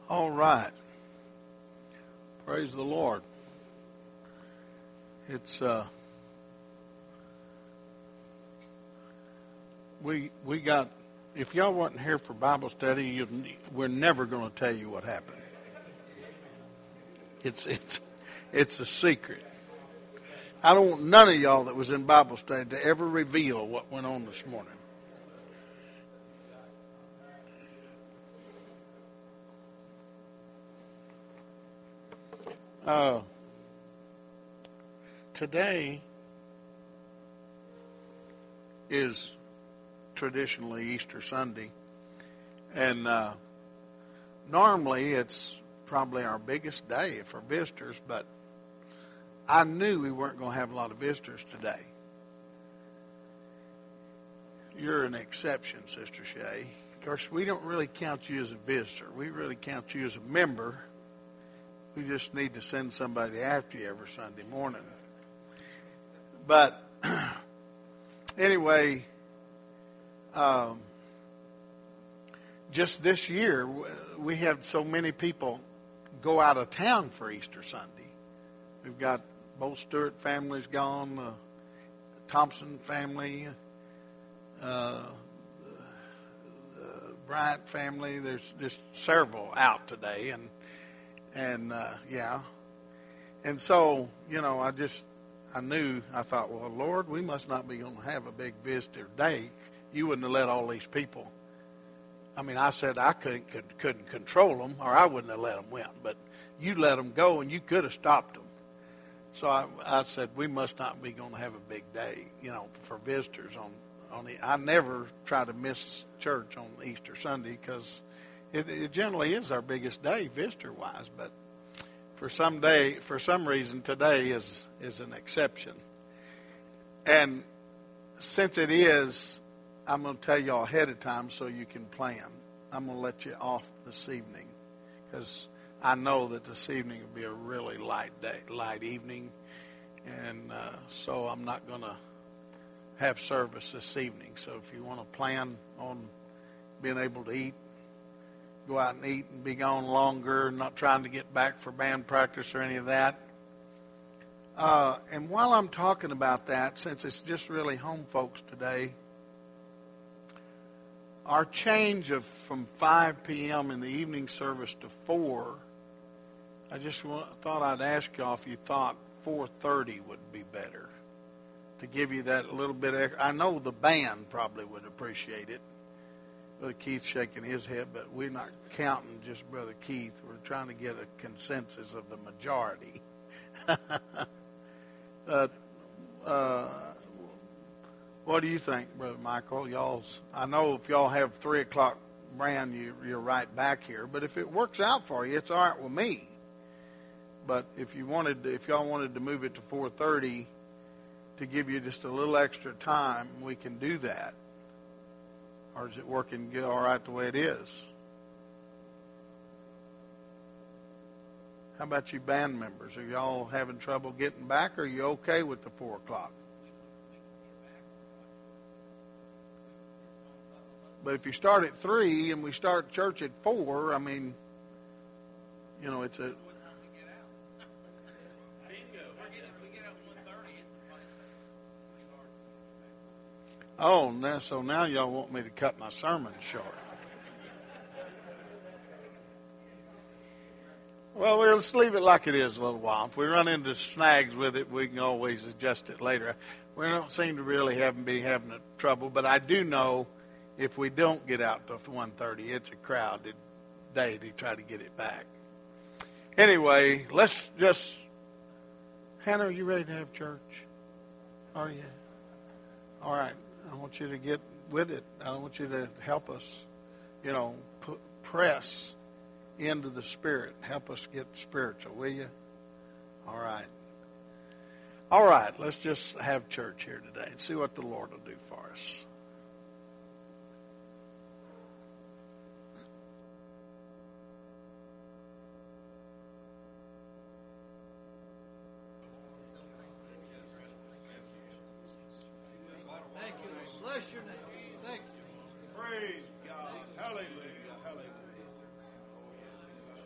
All right. Praise the Lord. It's we got. If y'all wasn't here for Bible study, we're never going to tell you what happened. It's a secret. I don't want none of y'all that was in Bible study to ever reveal what went on this morning. Today is traditionally Easter Sunday, and normally it's probably our biggest day for visitors, but I knew we weren't going to have a lot of visitors today. You're an exception, Sister Shay. Of course, we don't really count you as a visitor. We really count you as a member. We just need to send somebody after you every Sunday morning. But anyway, just this year, we had so many people go out of town for Easter Sunday. We've got both Stewart families gone, the Thompson family, the Bryant family. There's just several out today, and yeah. And so, I thought, well, Lord, we must not be going to have a big visitor day. You wouldn't have let all these people. I mean, I said I couldn't control them, or I wouldn't have let them win. But you let them go, and you could have stopped them. So I said we must not be going to have a big day, for visitors on the. I never try to miss church on Easter Sunday because it generally is our biggest day visitor-wise, but. For some reason, today is an exception. And since it is, I'm going to tell you all ahead of time so you can plan. I'm going to let you off this evening because I know that this evening will be a really light evening. And so I'm not going to have service this evening. So if you want to plan on being able to eat, go out and eat and be gone longer, not trying to get back for band practice or any of that. And while I'm talking about that, since it's just really home folks today, our change from 5 p.m. in the evening service to 4, I just thought I'd ask y'all if you thought 4:30 would be better to give you that little bit extra. I know the band probably would appreciate it. Brother Keith shaking his head, but we're not counting just Brother Keith. We're trying to get a consensus of the majority. But what do you think, Brother Michael? I know if y'all have 3 o'clock brand, you're right back here. But if it works out for you, it's all right with me. But if y'all wanted to move it to 4:30 to give you just a little extra time, we can do that. Or is it working good, all right the way it is? How about you band members? Are y'all having trouble getting back, or are you okay with the 4 o'clock? But if you start at 3 and we start church at 4, I mean, it's a... Oh, so now y'all want me to cut my sermon short. Well, let's leave it like it is a little while. If we run into snags with it, we can always adjust it later. We don't seem to really be having trouble, but I do know if we don't get out to 1:30, it's a crowded day to try to get it back. Anyway, let's just... Hannah, are you ready to have church? Are you? All right. I want you to get with it. I want you to help us, press into the Spirit. Help us get spiritual, will you? All right. All right, let's just have church here today and see what the Lord will do for us. Bless your name. Thank you. Praise God. Hallelujah. Hallelujah.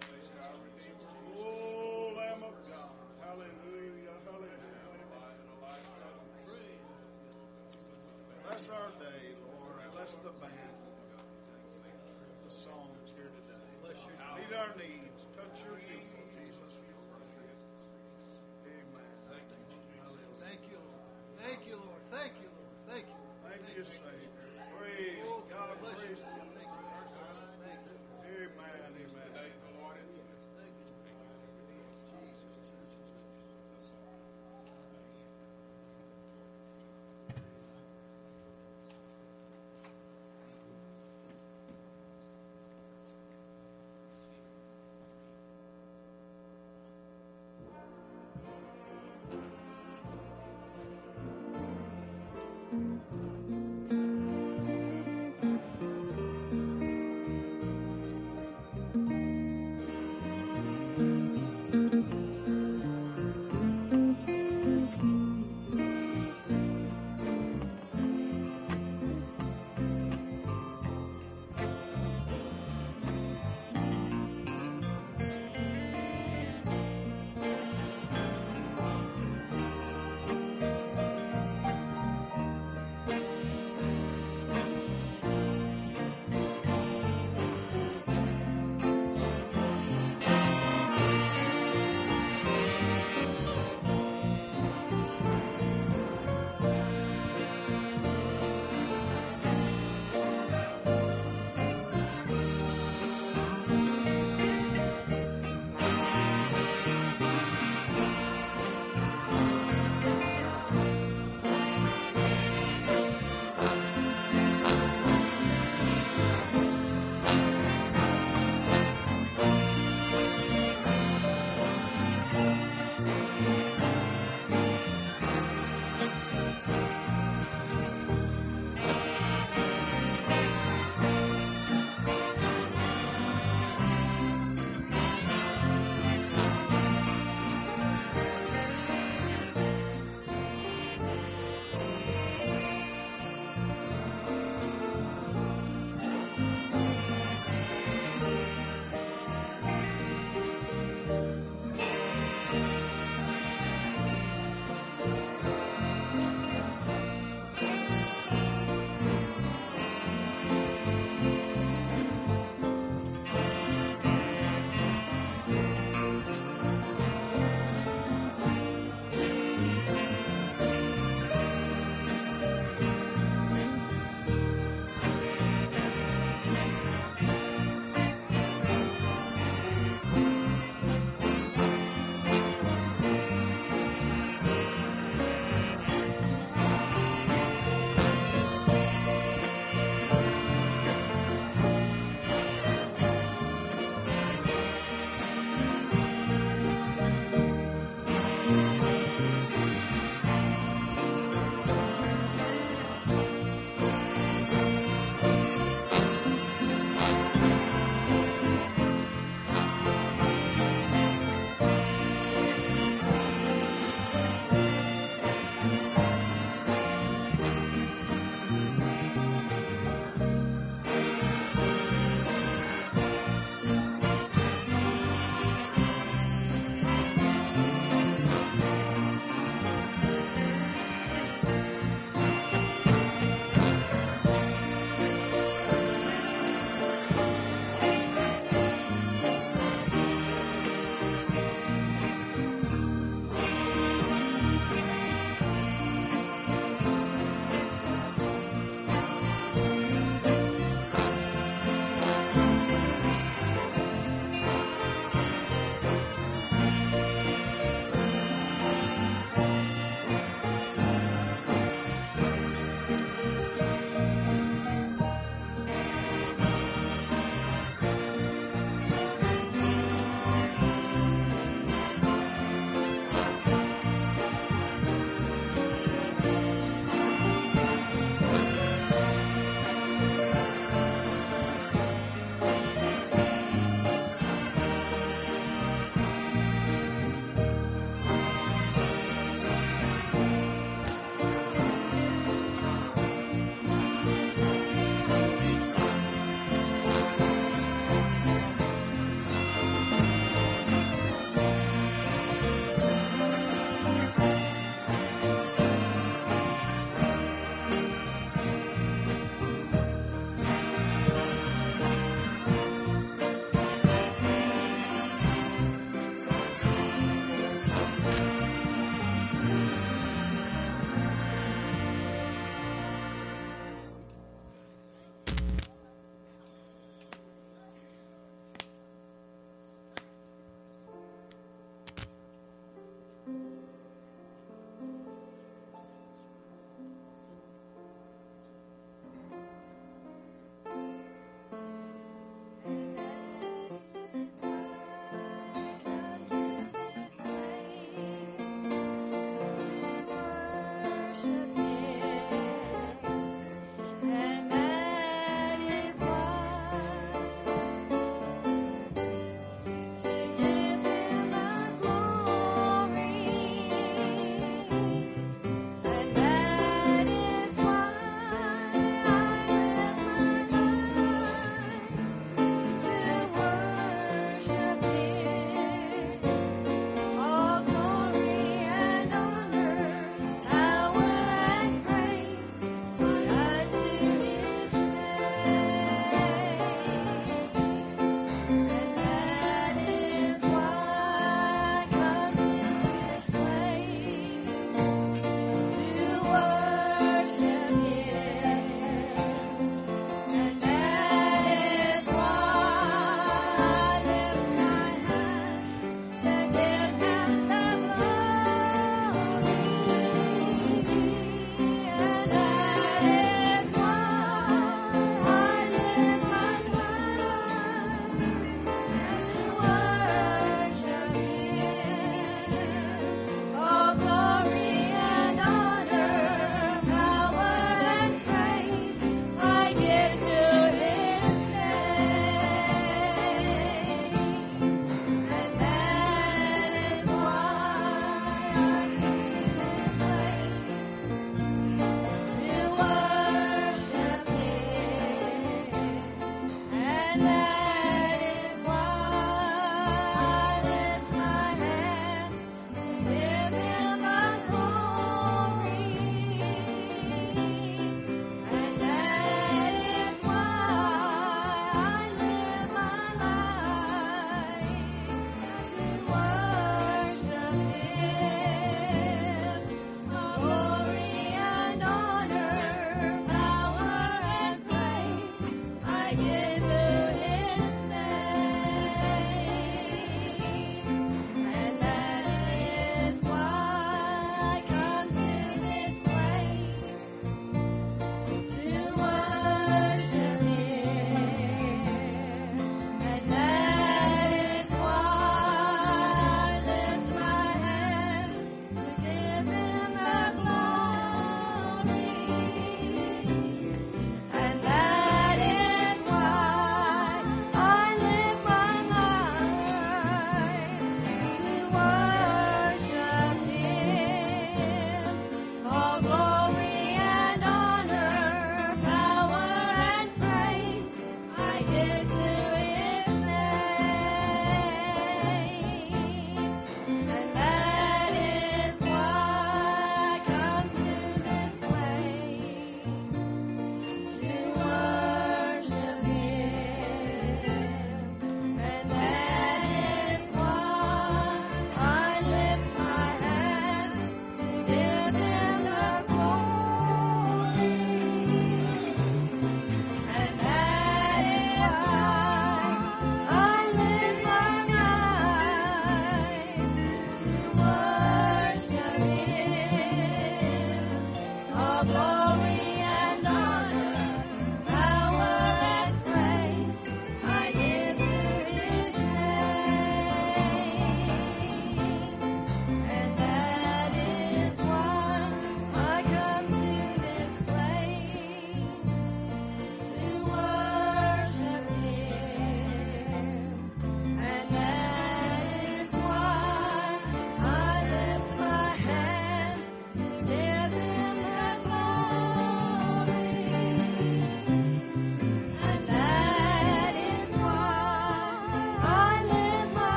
bless the band, the songs here today. Bless you. Meet our needs. Touch your people, Jesus. Amen. Thank you, Lord. Thank you, Lord. Thank you, Lord. Thank you. Thank you, Savior. Praise God. Bless you. Praise God. Thank you. Amen. Amen. Jesus.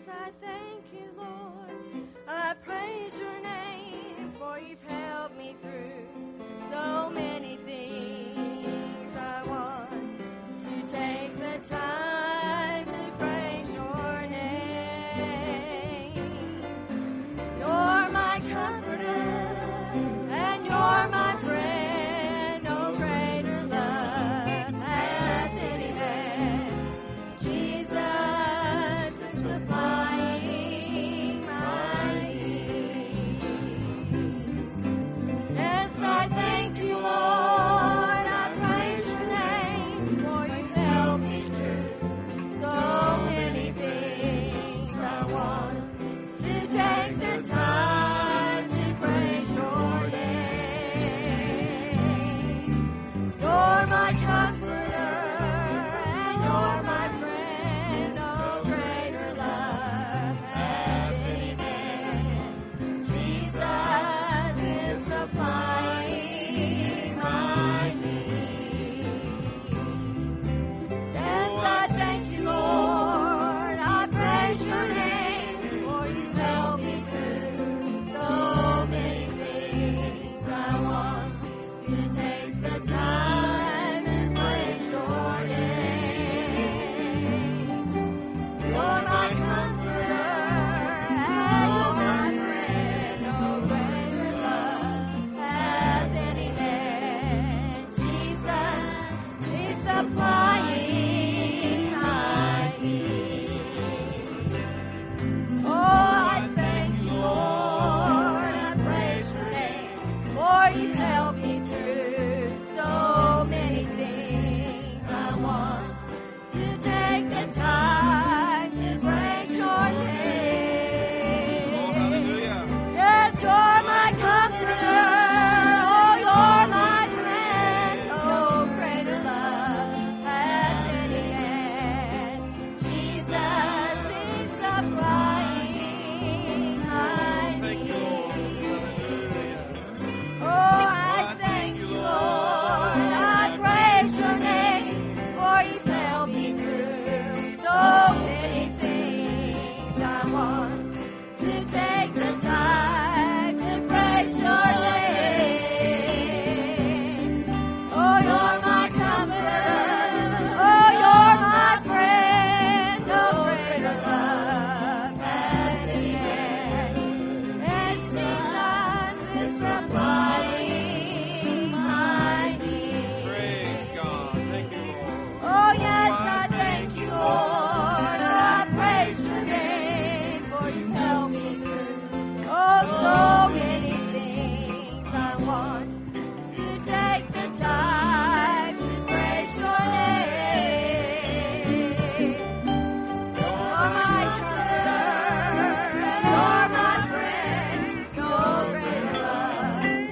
I thank you, Lord. I praise your name, for you've helped me through so many things. I want to take the time to praise your name. You're my comforter, and you're my friend. No greater love hath any man. Jesus is supplying my need. Yes, I thank you, Lord. I praise your name, for you've helped me through so many things. I want to take the time to praise your name. You're my comforter, and you're my friend. No greater love hath any man. Jesus is supplying my need. Yes, I thank you, Lord. I praise your name, for you've helped me through so many things. I want to take the time to praise your name. You're my comforter, and you're my friend. No greater love hath any man. Jesus is supplying my need. Oh, I thank you, Lord. I praise your name, for you've helped me through so many things. I want to take the time to praise your name. Yes, you're my comforter. Oh, you're my friend. No greater love hath any man. Jesus is supplying my need. Oh, I thank you, Lord. I praise your name, for you've helped me through so many things. I want to take the time to praise your name. Oh, you're my comforter. Oh, you're my friend. No greater love hath any man. Yes, Jesus is supplying my need. Praise God. Thank you, Lord. Oh, yes, I thank you, Lord. I praise your name, for you've helped me through oh, so many things. I want to take the time to praise your name. You're my comforter, and you're my friend. No greater love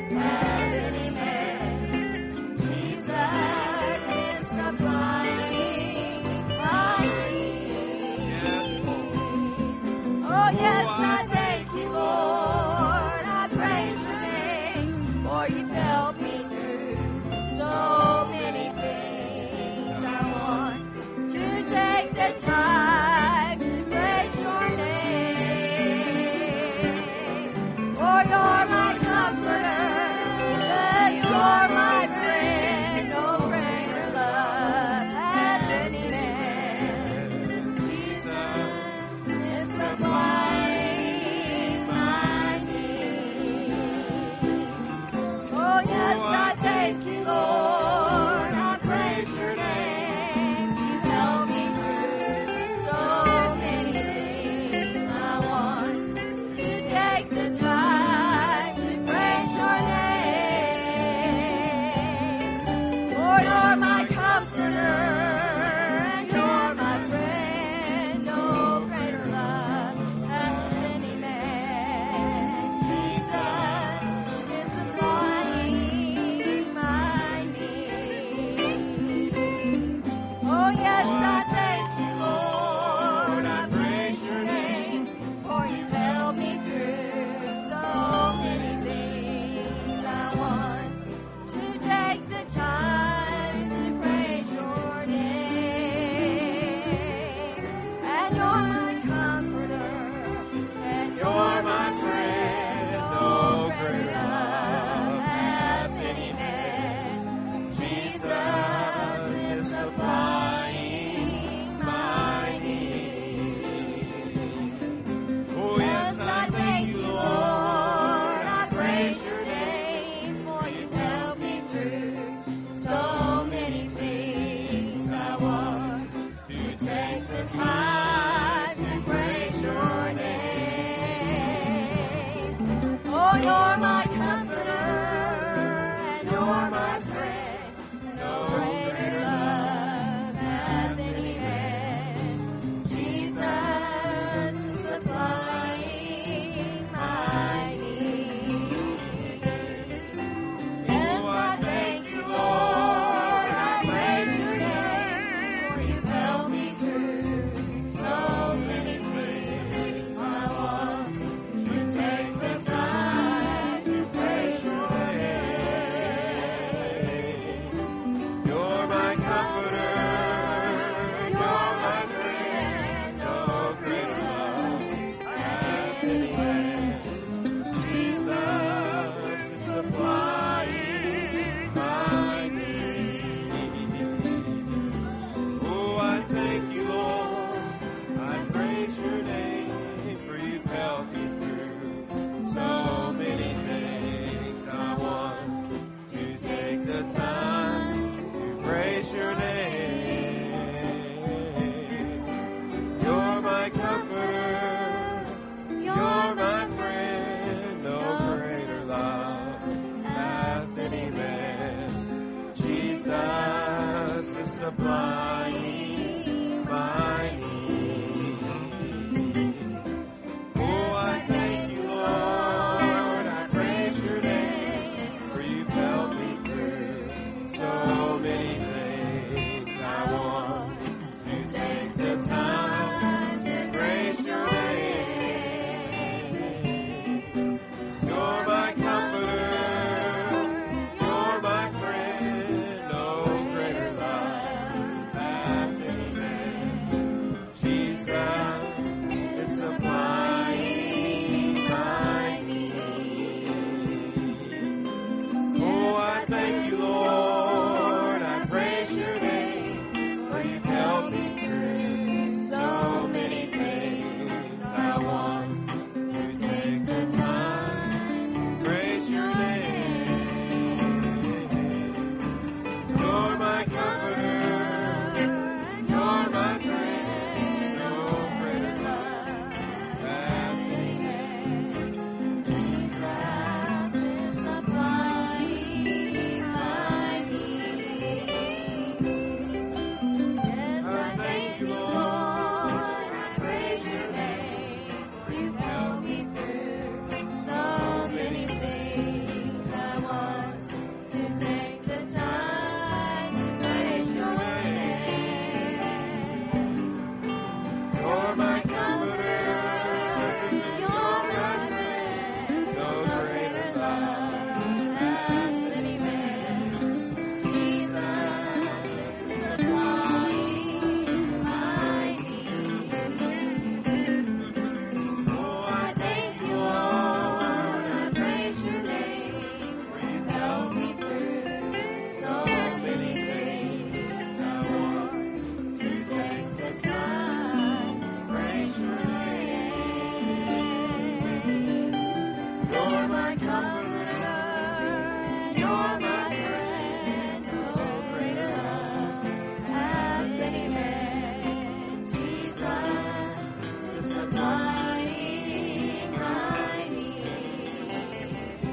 my comforter, and you're my friend. No greater love hath any man. Jesus is supplying my need.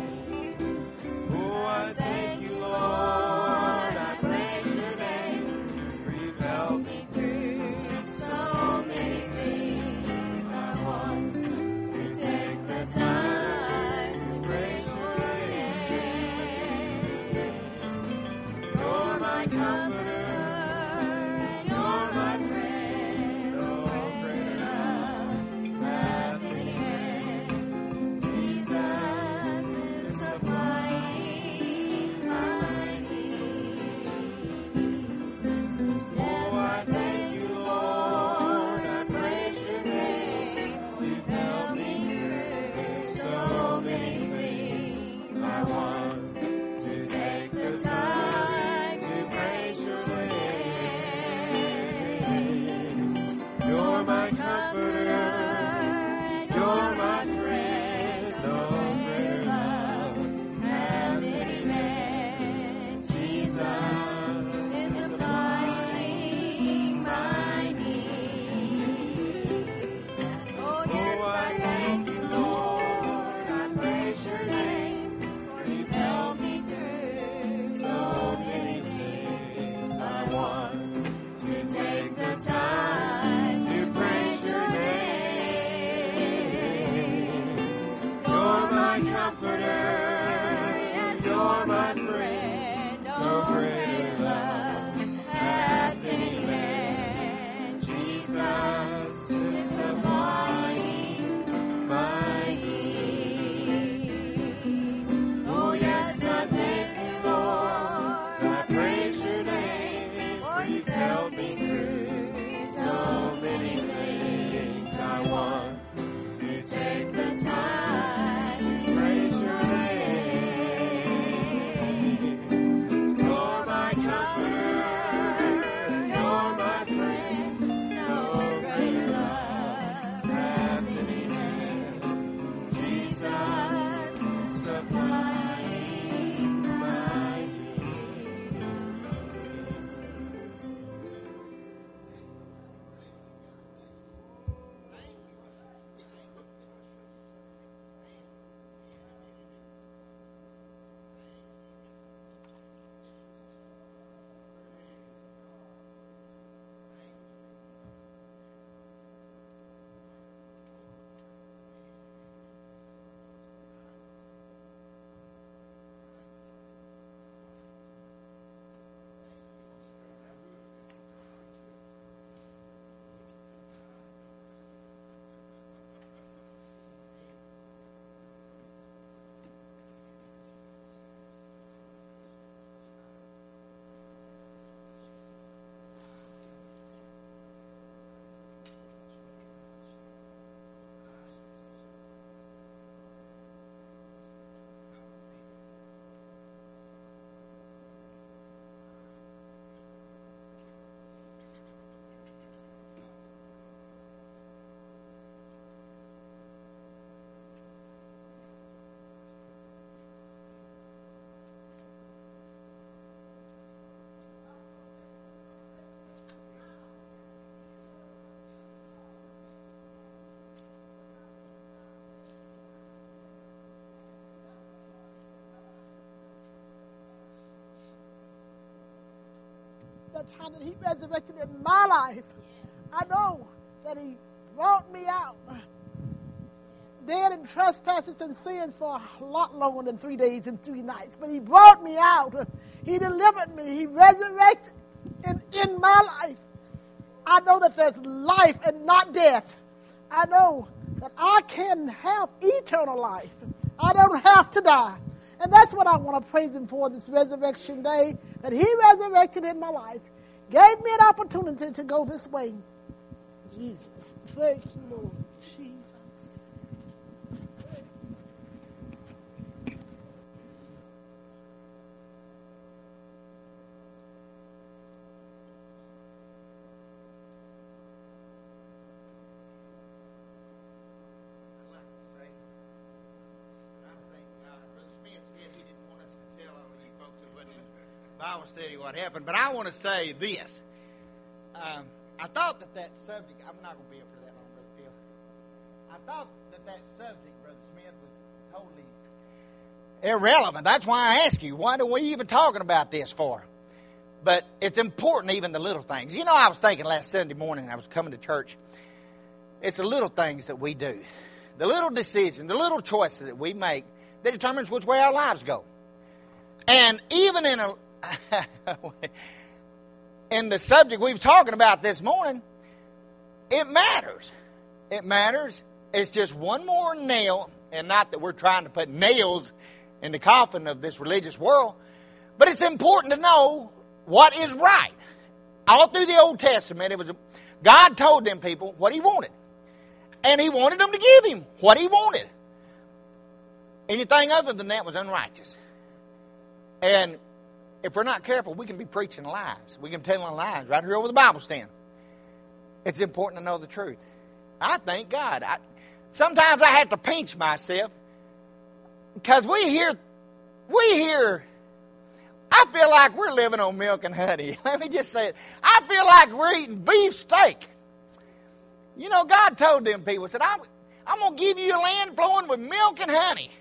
Oh, I thank you, Lord. I praise your name. For you've helped me. Me through so many things. I want to take the time to praise your name. You're my comforter, and you're my friend. No greater love hath any man. Jesus is supplying my need. Yes, I thank you, Lord. I praise your name, for you've helped me through so many things. I want to take the time to praise your name. You're my comforter, and you're my friend. No greater love hath any man. Jesus is supplying my need. Oh, yes, I thank you, Lord. I praise your name, for you've helped me through so many things. I want to take the time to praise your name. You're my comforter, and you're my friend. No greater love hath any man. Jesus is supplying my need. Oh, yes, I thank you, Lord. I praise your name, for you've helped me through so many things. I want to take the time to praise your name. You're my comforter, you're my friend. No greater love hath any man. Jesus is supplying my need. The time that he resurrected in my life, I know that he brought me out dead in trespasses and sins for a lot longer than 3 days and 3 nights. But he brought me out. He delivered me. He resurrected in my life. I know that there's life and not death. I know that I can have eternal life. I don't have to die. And that's what I want to praise him for this resurrection day, that he resurrected in my life, gave me an opportunity to go this way. Jesus, thank you, Lord. Jesus. I'd like to say, I thank God Bible study what happened, but I want to say this. I thought that subject, I'm not going to be up for that long, Brother Phil. I thought that subject, Brother Smith, was totally irrelevant. That's why I ask you, what are we even talking about this for? But it's important, even the little things. You know, I was thinking last Sunday morning, I was coming to church, it's the little things that we do. The little decisions, the little choices that we make that determines which way our lives go. And even in the subject we were talking about this morning, it matters. It matters. It's just one more nail, and not that we're trying to put nails in the coffin of this religious world, but it's important to know what is right. All through the Old Testament, God told them people what He wanted. And He wanted them to give Him what He wanted. Anything other than that was unrighteous. And if we're not careful, we can be preaching lies. We can be telling lies right here over the Bible stand. It's important to know the truth. I thank God. Sometimes I have to pinch myself because we hear, I feel like we're living on milk and honey. Let me just say it. I feel like we're eating beef steak. You know, God told them people, said, I'm going to give you a land flowing with milk and honey.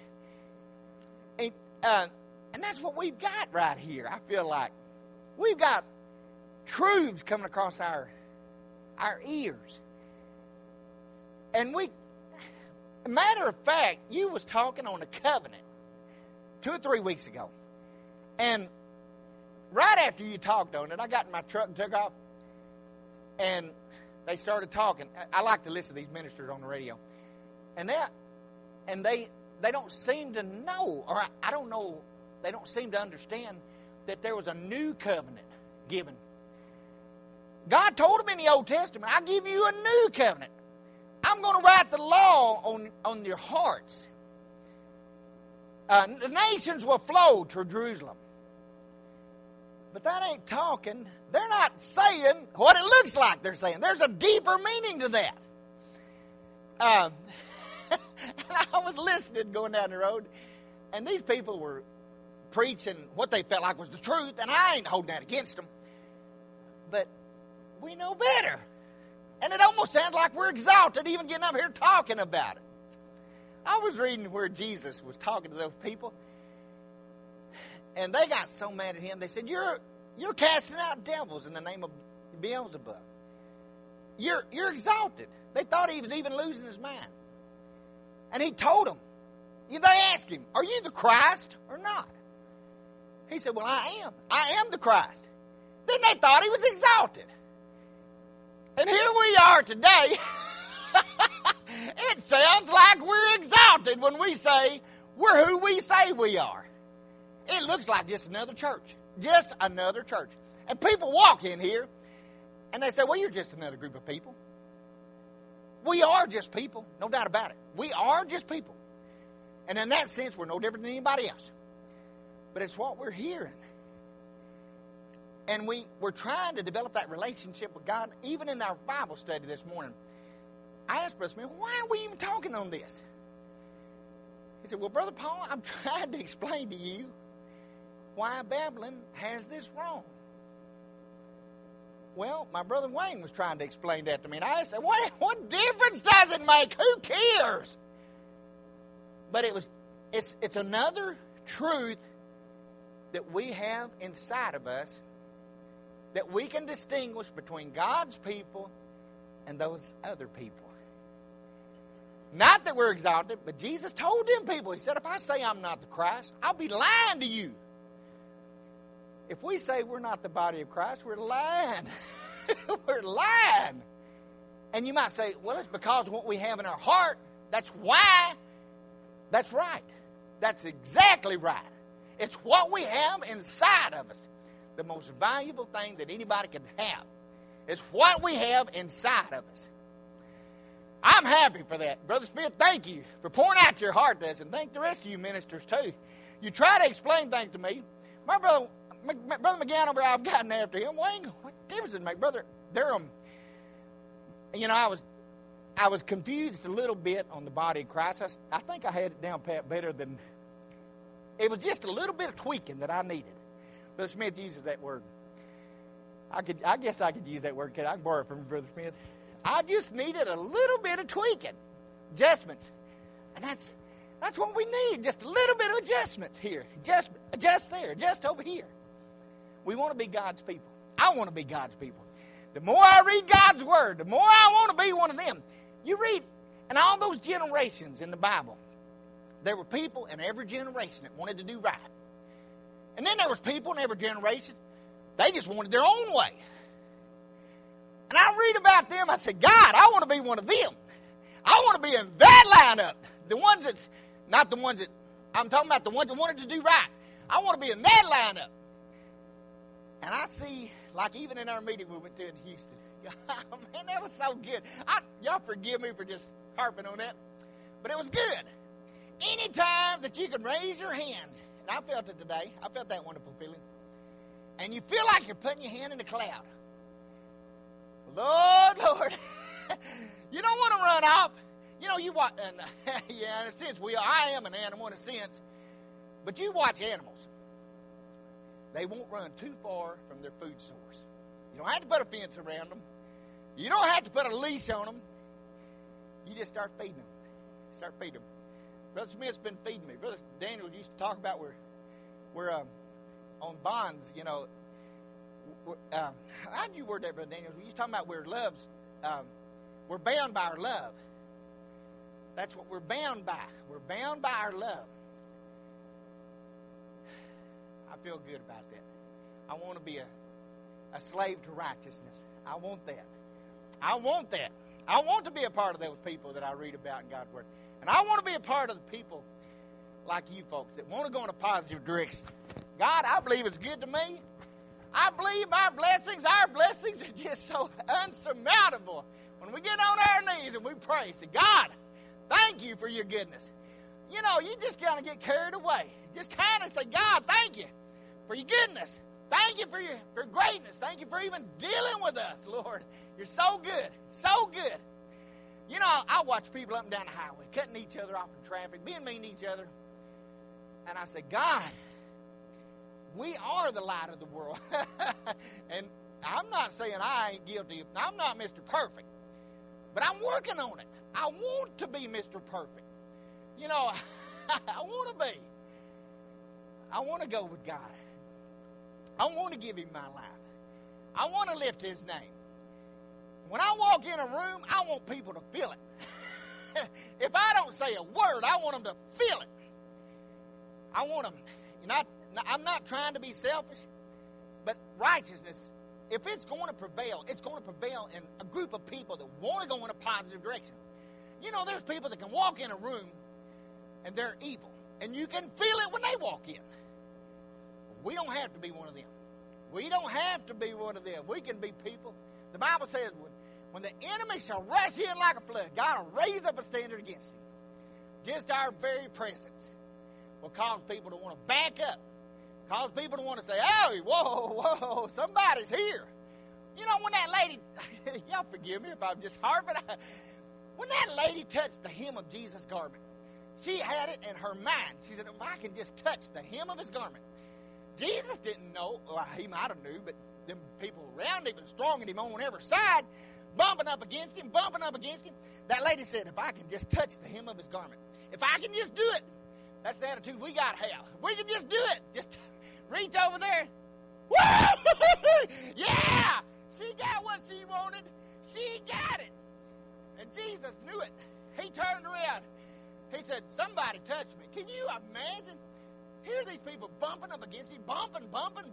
And that's what we've got right here. I feel like we've got truths coming across our ears. And matter of fact, you was talking on a covenant 2 or 3 weeks ago. And right after you talked on it, I got in my truck and took off. And they started talking. I like to listen to these ministers on the radio. And they don't seem to know, or I don't know, they don't seem to understand that there was a new covenant given. God told them in the Old Testament, I give you a new covenant. I'm going to write the law on your hearts. The nations will flow to Jerusalem. But that ain't talking. They're not saying what it looks like they're saying. There's a deeper meaning to that. And I was listening going down the road, and these people were preaching what they felt like was the truth, and I ain't holding that against them. But we know better. And it almost sounds like we're exalted even getting up here talking about it. I was reading where Jesus was talking to those people, and they got so mad at Him. They said, you're casting out devils in the name of Beelzebub. You're exalted. They thought He was even losing His mind. And He told them. They asked Him, are you the Christ or not? He said, well, I am. I am the Christ. Then they thought He was exalted. And here we are today. It sounds like we're exalted when we say we're who we say we are. It looks like just another church. Just another church. And people walk in here and they say, well, you're just another group of people. We are just people. No doubt about it. We are just people. And in that sense, we're no different than anybody else. But it's what we're hearing. And we're trying to develop that relationship with God. Even in our Bible study this morning, I asked Brother Smith, why are we even talking on this? He said, well, Brother Paul, I'm trying to explain to you why Babylon has this wrong. Well, my brother Wayne was trying to explain that to me. And I said, what difference does it make? Who cares? But it's another truth that we have inside of us that we can distinguish between God's people and those other people. Not that we're exalted, but Jesus told them people, He said, if I say I'm not the Christ, I'll be lying to you. If we say we're not the body of Christ, we're lying. We're lying. And you might say, well, it's because of what we have in our heart. That's why. That's right. That's exactly right. It's what we have inside of us. The most valuable thing that anybody can have. It's what we have inside of us. I'm happy for that. Brother Smith, thank you for pouring out your heart to us, and thank the rest of you ministers too. You try to explain things to me. My brother McGowan over there, I've gotten after him. Wayne, what difference does it make? Brother Durham, I was confused a little bit on the body of Christ. I think I had it down pat better than... It was just a little bit of tweaking that I needed. Brother Smith uses that word. I guess I could use that word. I can borrow it from Brother Smith. I just needed a little bit of tweaking, adjustments, and that's what we need. Just a little bit of adjustments here, just there, just over here. We want to be God's people. I want to be God's people. The more I read God's Word, the more I want to be one of them. You read, in all those generations in the Bible, there were people in every generation that wanted to do right. And then there was people in every generation, they just wanted their own way. And I read about them, I said, God, I want to be one of them. I want to be in that lineup. The ones that's, not the ones that, I'm talking about the ones that wanted to do right. I want to be in that lineup. And I see, like even in our meeting we went to in Houston, man, that was so good. Y'all forgive me for just harping on that, but it was good. Anytime that you can raise your hands, and I felt it today, I felt that wonderful feeling, and you feel like you're putting your hand in the cloud. Lord, you don't want to run off. You know, you watch, and yeah, in a sense, I am an animal in a sense, but you watch animals. They won't run too far from their food source. You don't have to put a fence around them. You don't have to put a leash on them. You just start feeding them. Start feeding them. Brother Smith's been feeding me. Brother Daniel used to talk about we're on bonds, you know. How do you word that, Brother Daniel? We used to talk about we're bound by our love. That's what we're bound by. We're bound by our love. I feel good about that. I want to be a slave to righteousness. I want that. I want that. I want to be a part of those people that I read about in God's Word. And I want to be a part of the people like you folks that want to go in a positive direction. God, I believe it's good to me. I believe our blessings are just so unsurmountable. When we get on our knees and we pray, say, God, thank you for your goodness. You know, you just kind of get carried away. Just kind of say, God, thank you for your goodness. Thank you for your greatness. Thank you for even dealing with us, Lord. You're so good. So good. You know, I watch people up and down the highway cutting each other off in traffic, being mean to each other. And I say, God, we are the light of the world. And I'm not saying I ain't guilty. I'm not Mr. Perfect. But I'm working on it. I want to be Mr. Perfect. You know, I want to be. I want to go with God. I want to give Him my life. I want to lift His name. When I walk in a room, I want people to feel it. If I don't say a word, I want them to feel it. I want them. I'm not trying to be selfish, but righteousness, if it's going to prevail, it's going to prevail in a group of people that want to go in a positive direction. You know, there's people that can walk in a room and they're evil, and you can feel it when they walk in. We don't have to be one of them. We don't have to be one of them. We can be people. The Bible says when the enemy shall rush in like a flood, God will raise up a standard against him. Just our very presence will cause people to want to back up. Cause people to want to say, oh, whoa, somebody's here. You know, when that lady, y'all forgive me if I'm just harping. When that lady touched the hem of Jesus' garment, she had it in her mind. She said, if I can just touch the hem of His garment. Jesus didn't know, well, He might have knew, but them people around Him and strong at Him on every side, bumping up against Him. That lady said, if I can just touch the hem of His garment, if I can just do it, that's the attitude we got to have. If we can just do it, just reach over there. Woo! Yeah! She got what she wanted. She got it. And Jesus knew it. He turned around. He said, somebody touch me. Can you imagine? Here are these people bumping up against Him, bumping.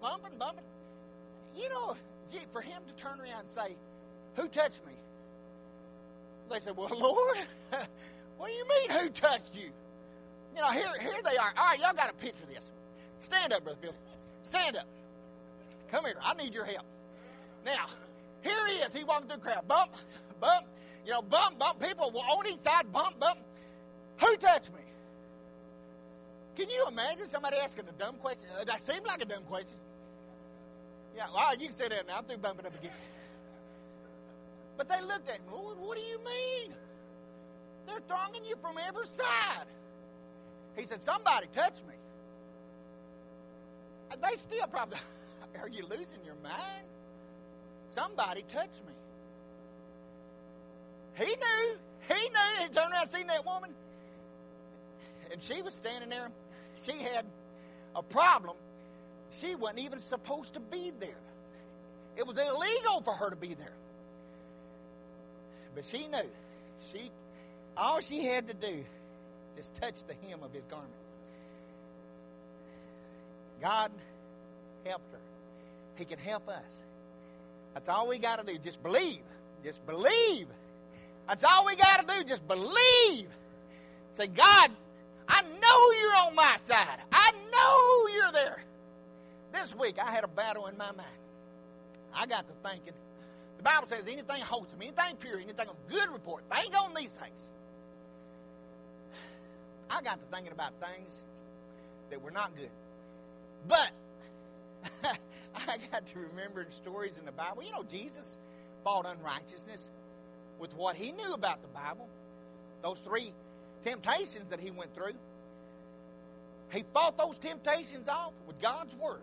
You know, for Him to turn around and say, who touched me? They said, well, Lord, what do you mean, who touched you? You know, here they are. All right, y'all got to picture this. Stand up, Brother Bill. Stand up. Come here. I need your help. Now, here He is. He walking through the crowd. Bump. You know, bump. People on each side. Bump. Who touched me? Can you imagine somebody asking a dumb question? That seemed like a dumb question. Yeah, all right, you can say that now. I'm through bumping up against you. But they looked at Him. Lord, what do you mean? They're thronging you from every side. He said, somebody touched me. they still probably, are you losing your mind? Somebody touched me. He knew. He turned around and seen that woman. And she was standing there. She had a problem. She wasn't even supposed to be there. It was illegal for her to be there. But she knew. All she had to do is touch the hem of his garment. God helped her. He can help us. That's all we got to do. Just believe. Just believe. That's all we got to do. Just believe. Say, God, I know you're on my side. I know you're there. This week I had a battle in my mind. I got to thinking. The Bible says anything wholesome, anything pure, anything of good report. Think on these things. I got to thinking about things that were not good. But I got to remembering stories in the Bible. You know, Jesus fought unrighteousness with what he knew about the Bible. Those 3 temptations that he went through. He fought those temptations off with God's Word.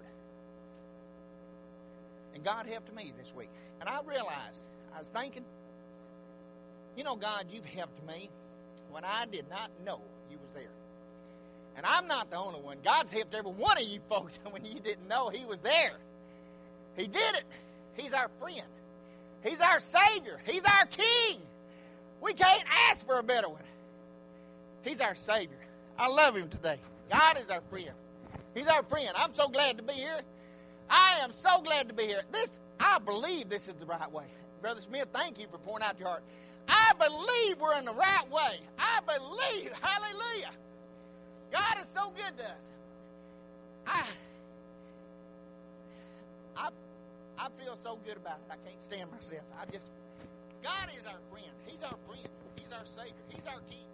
And God helped me this week. And I realized, I was thinking, you know, God, you've helped me when I did not know you was there. And I'm not the only one. God's helped every one of you folks when you didn't know he was there. He did it. He's our friend. He's our Savior. He's our King. We can't ask for a better one. He's our Savior. I love him today. God is our friend. He's our friend. I'm so glad to be here. I am so glad to be here. I believe this is the right way. Brother Smith, thank you for pouring out your heart. I believe we're in the right way. I believe. Hallelujah. God is so good to us. I feel so good about it. I can't stand myself. God is our friend. He's our friend. He's our Savior. He's our King.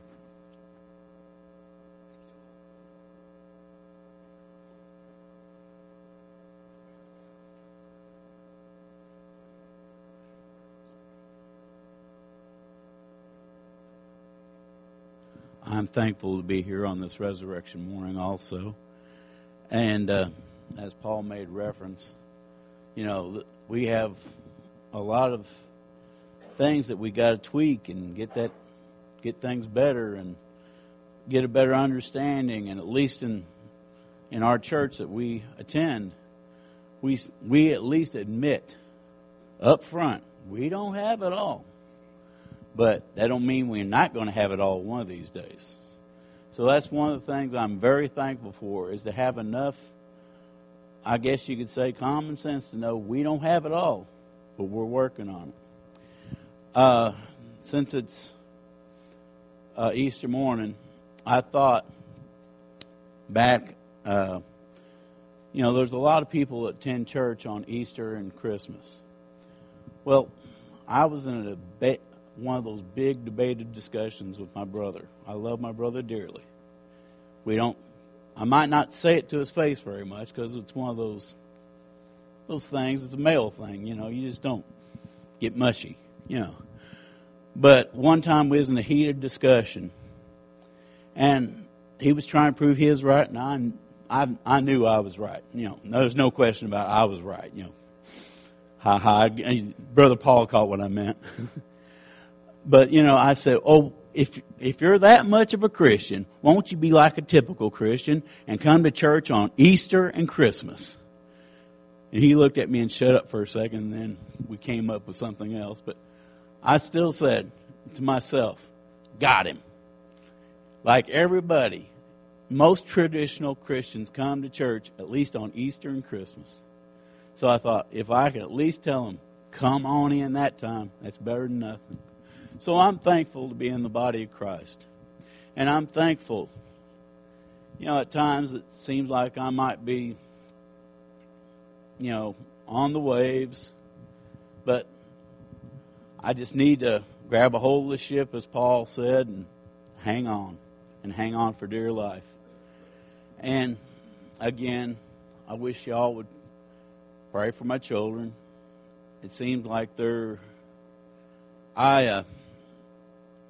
I'm thankful to be here on this resurrection morning also. And as Paul made reference, you know, we have a lot of things that we got to tweak and get things better and get a better understanding. And at least in our church that we attend, we at least admit up front, we don't have it all. But that don't mean we're not going to have it all one of these days. So that's one of the things I'm very thankful for, is to have enough, I guess you could say, common sense to know we don't have it all, but we're working on it. Since it's Easter morning, I thought back, there's a lot of people that attend church on Easter and Christmas. Well, I was in one of those big debated discussions with my brother. I love my brother dearly. I might not say it to his face very much because it's one of those things. It's a male thing, you just don't get mushy, But one time we was in a heated discussion, and he was trying to prove he was right, and I knew I was right. There's no question about it, I was right. Brother Paul caught what I meant. But, I said, if you're that much of a Christian, won't you be like a typical Christian and come to church on Easter and Christmas? And he looked at me and shut up for a second, and then we came up with something else. But I still said to myself, got him. Like everybody, most traditional Christians come to church at least on Easter and Christmas. So I thought, if I could at least tell them, come on in that time, that's better than nothing. So I'm thankful to be in the body of Christ. And I'm thankful. At times it seems like I might be, on the waves. But I just need to grab a hold of the ship, as Paul said, and hang on for dear life. And again, I wish y'all would pray for my children. It seems like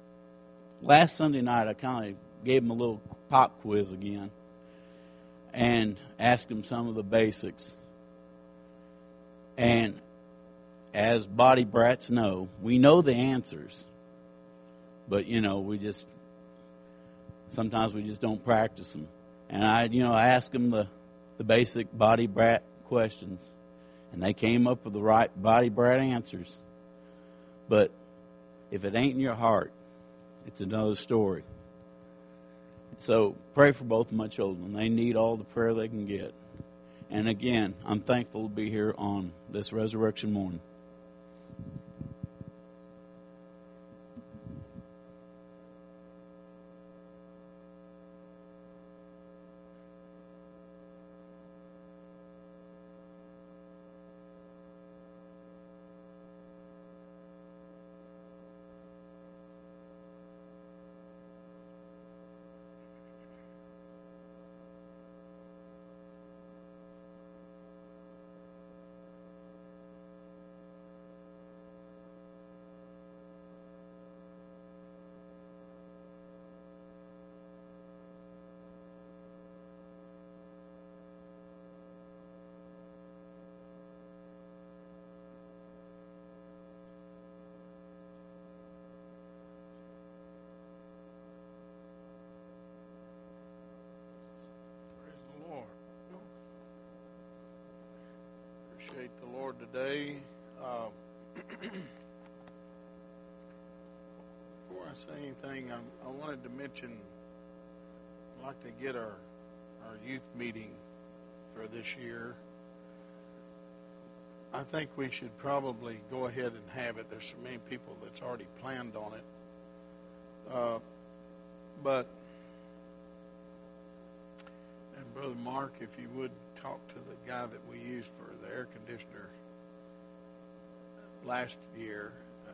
last Sunday night I kind of gave them a little pop quiz again. And and ask them some of the basics. And as body brats know, we know the answers, but sometimes we just don't practice them. And I ask them the basic body brat questions, and they came up with the right body brat answers. But if it ain't in your heart, it's another story. So pray for both of my children. They need all the prayer they can get. And again, I'm thankful to be here on this resurrection morning. Appreciate the Lord today. Before I say anything, I wanted to mention, I'd like to get our youth meeting for this year. I think we should probably go ahead and have it. There's so many people that's already planned on it. But, and Brother Mark, if you would talk to the guy that we used for the air conditioner last year.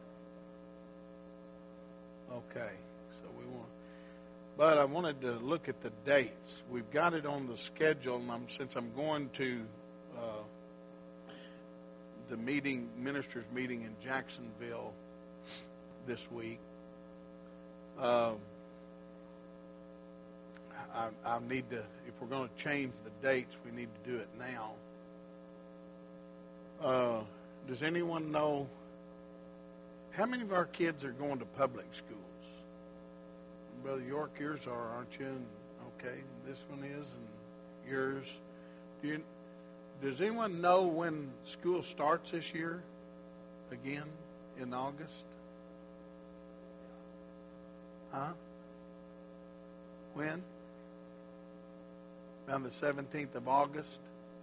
Okay, so we want, but I wanted to look at the dates. We've got it on the schedule, and since I'm going to the ministers meeting in Jacksonville this week, I need to, if we're going to change the dates, we need to do it now. Does anyone know how many of our kids are going to public schools? Brother York, yours are, aren't you? And, okay, this one is, and yours. Does anyone know when school starts this year? Again, in August? Huh? When? Around the 17th of August.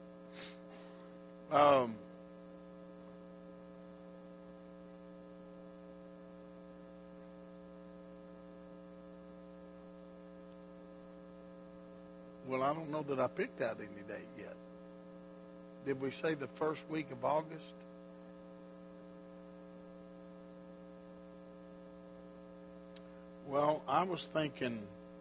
Well, I don't know that I picked out any date yet. Did we say the first week of August? Well, I was thinking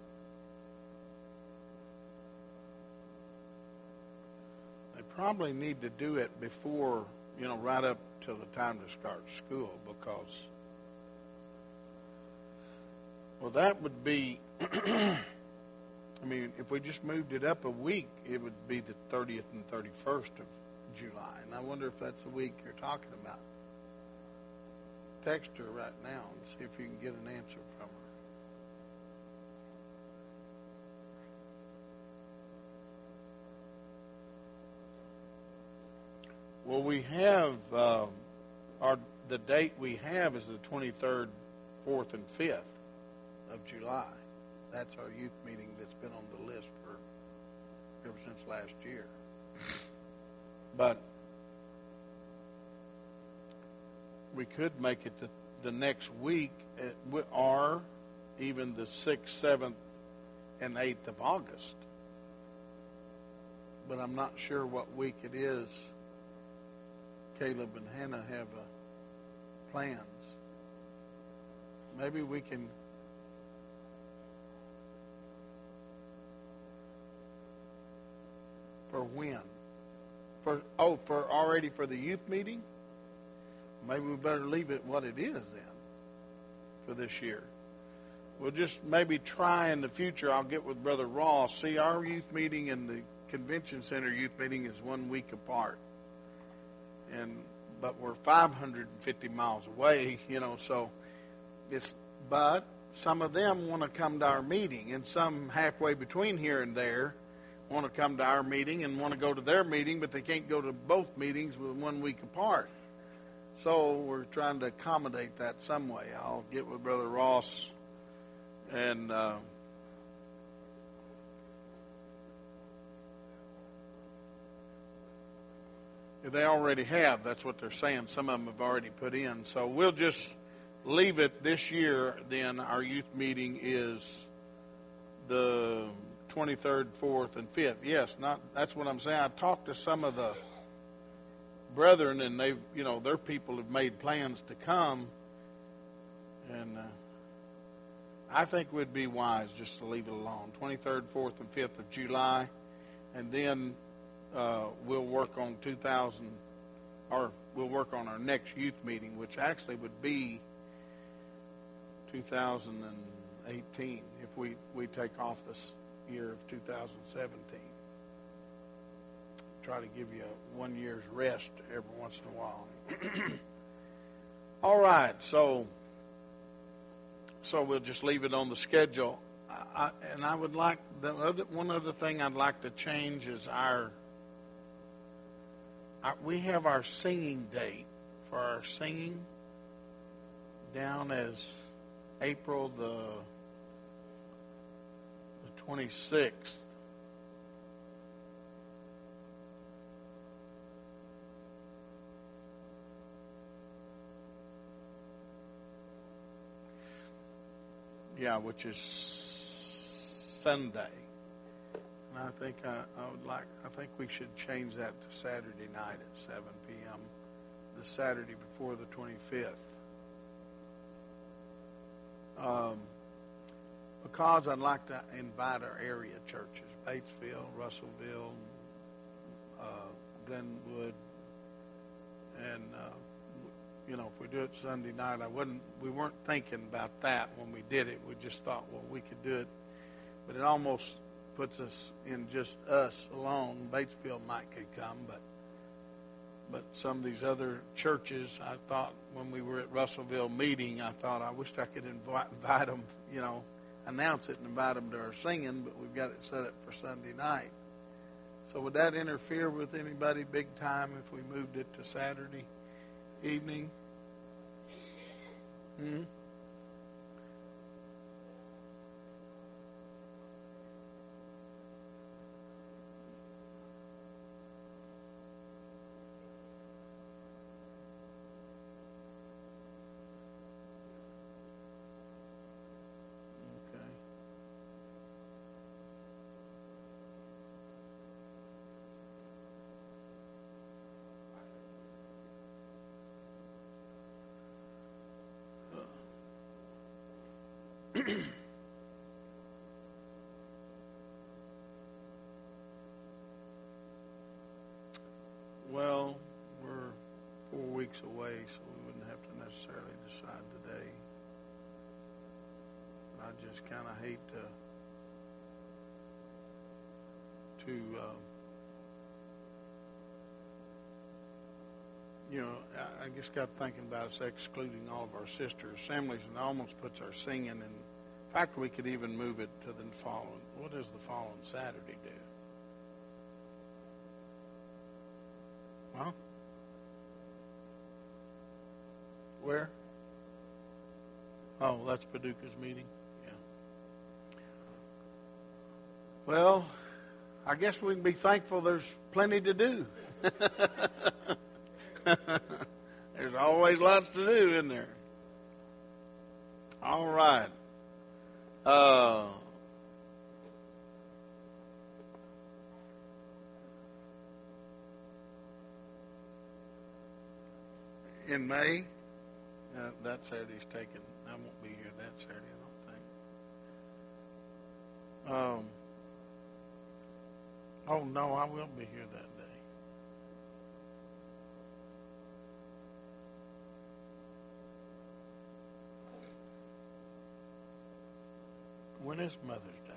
they probably need to do it before, right up to the time to start school, because, well, that would be, if we just moved it up a week, it would be the 30th and 31st of July. And I wonder if that's the week you're talking about. Text her right now and see if you can get an answer from her. Well, we have, the date we have is the 23rd, 4th, and 5th of July. That's our youth meeting that's been on the list for ever since last year. But we could make it the next week, or even the 6th, 7th, and 8th of August. But I'm not sure what week it is. Caleb and Hannah have plans. Maybe we can. For when? For the youth meeting? Maybe we better leave it what it is then for this year. we'll just maybe try in the future. I'll get with Brother Ross. See, our youth meeting and the convention center youth meeting is 1 week apart, but we're 550 miles away, so it's. But some of them want to come to our meeting, and some halfway between here and there want to come to our meeting and want to go to their meeting, but they can't go to both meetings with 1 week apart. So we're trying to accommodate that some way. I'll get with Brother Ross and they already have. That's what they're saying. Some of them have already put in. So we'll just leave it this year. Then our youth meeting is the 23rd, 4th, and 5th. Yes, that's what I'm saying. I talked to some of the brethren, and they've, their people have made plans to come, and I think we'd be wise just to leave it alone. 23rd, 4th, and 5th of July, and then we'll work on we'll work on our next youth meeting, which actually would be 2018 if we take off this year of 2017. Try to give you 1 year's rest every once in a while. All right, so we'll just leave it on the schedule. And I would like one other thing I'd like to change is we have our singing date for our singing down as April the 26th. Yeah, which is Sunday. And I think I think we should change that to Saturday night at 7 p.m. the Saturday before the 25th. Because I'd like to invite our area churches, Batesville, Russellville, Glenwood, and if we do it Sunday night, we weren't thinking about that when we did it. We just thought, well, we could do it, but it almost puts us in just us alone. Batesville could come, but some of these other churches, I thought when we were at Russellville meeting, I wished I could invite them, announce it and invite them to our singing, but we've got it set up for Sunday night. So would that interfere with anybody big time if we moved it to Saturday evening? Well, we're 4 weeks away, so we wouldn't have to necessarily decide today. I just kind of hate to I just got thinking about us excluding all of our sister assemblies, and almost puts our singing in. In fact, we could even move it to the following. What does the following Saturday do? Huh? Where? Oh, that's Paducah's meeting? Yeah. Well, I guess we can be thankful there's plenty to do. There's always lots to do, isn't there? All right. In May, that Saturday's taken. I won't be here that Saturday, I don't think. Oh, no, I will be here that day. When is Mother's Day?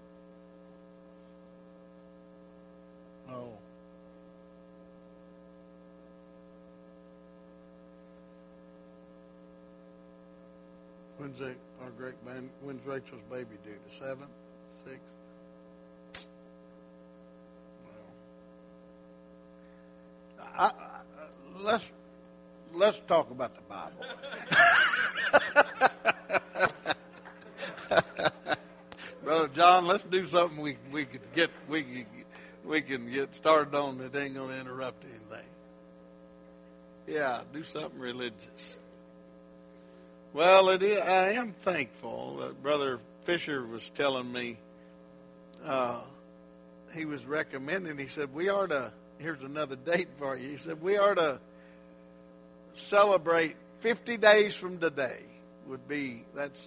Oh. Our great man? When's Rachel's baby due? The 7th, 6th? Well, let's talk about the Bible. Brother John, let's do something we can get started on that ain't going to interrupt anything. Yeah, do something religious. Well, I am thankful. Brother Fisher was telling me, he was recommending, he said, we are to, here's another date for you. He said, we are to celebrate 50 days from today would be, that's,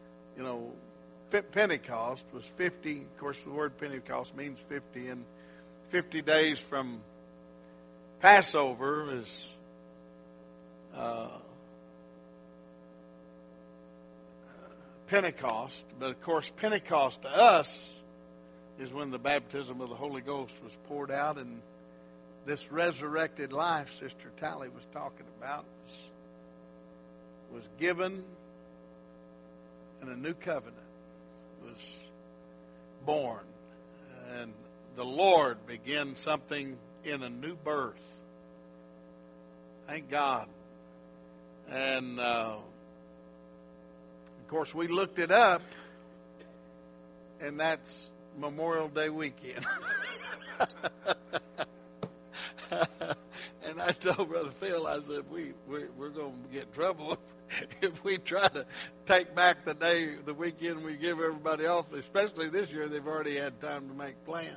Pentecost was 50. Of course, the word Pentecost means 50, and 50 days from Passover is Pentecost. But of course, Pentecost to us is when the baptism of the Holy Ghost was poured out, and this resurrected life Sister Tally was talking about was given, and a new covenant was born, and the Lord began something in a new birth. Thank God. And of course we looked it up, and that's Memorial Day weekend. And I told Brother Phil, I said, we're going to get in trouble if we try to take back the day, the weekend we give everybody off, especially this year. They've already had time to make plans.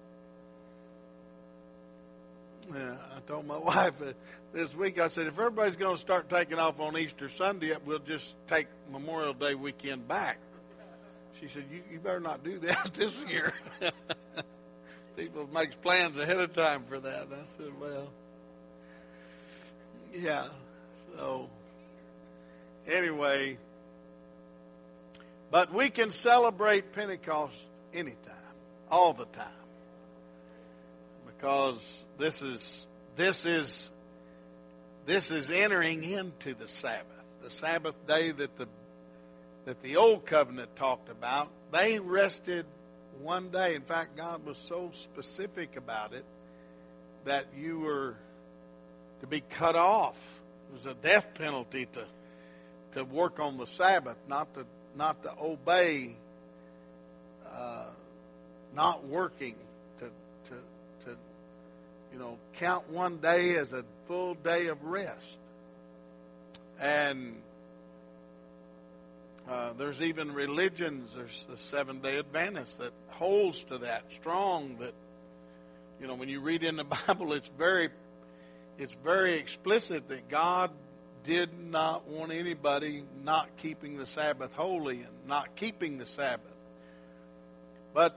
Yeah, I told my wife this week, I said, if everybody's going to start taking off on Easter Sunday, we'll just take Memorial Day weekend back. She said, you better not do that this year. People make plans ahead of time for that. And I said, well, yeah. So, anyway, but we can celebrate Pentecost anytime, all the time, because this is entering into the Sabbath day that the old covenant talked about. They rested one day. In fact, God was so specific about it that you were to be cut off. It was a death penalty to work on the Sabbath, not to obey, not working, to count one day as a full day of rest. And there's even religions, there's the Seventh-day Adventists that holds to that strong, that when you read in the Bible, it's very explicit that God did not want anybody not keeping the Sabbath holy and not keeping the Sabbath. But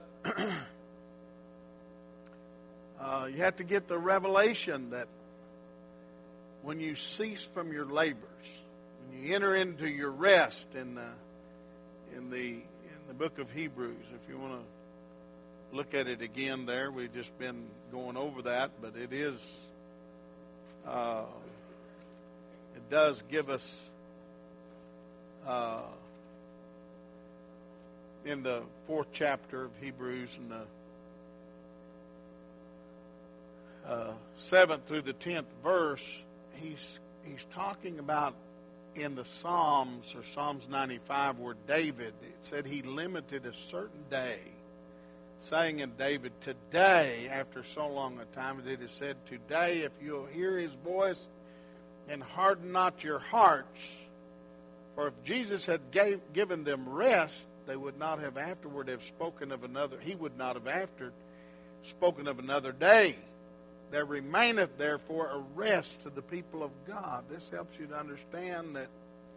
you have to get the revelation that when you cease from your labors, when you enter into your rest in the book of Hebrews, if you want to look at it again there, we've just been going over that, but it does give us in the 4th chapter of Hebrews, in the 7th through the 10th verse, he's talking about in the Psalms, or Psalms 95, where David, it said he limited a certain day, saying in David, today, after so long a time, it is said, today, if you'll hear his voice and harden not your hearts, for if Jesus had given them rest, they would not have afterward have spoken of another, he would not have after spoken of another day. There remaineth therefore a rest to the people of God. This helps you to understand that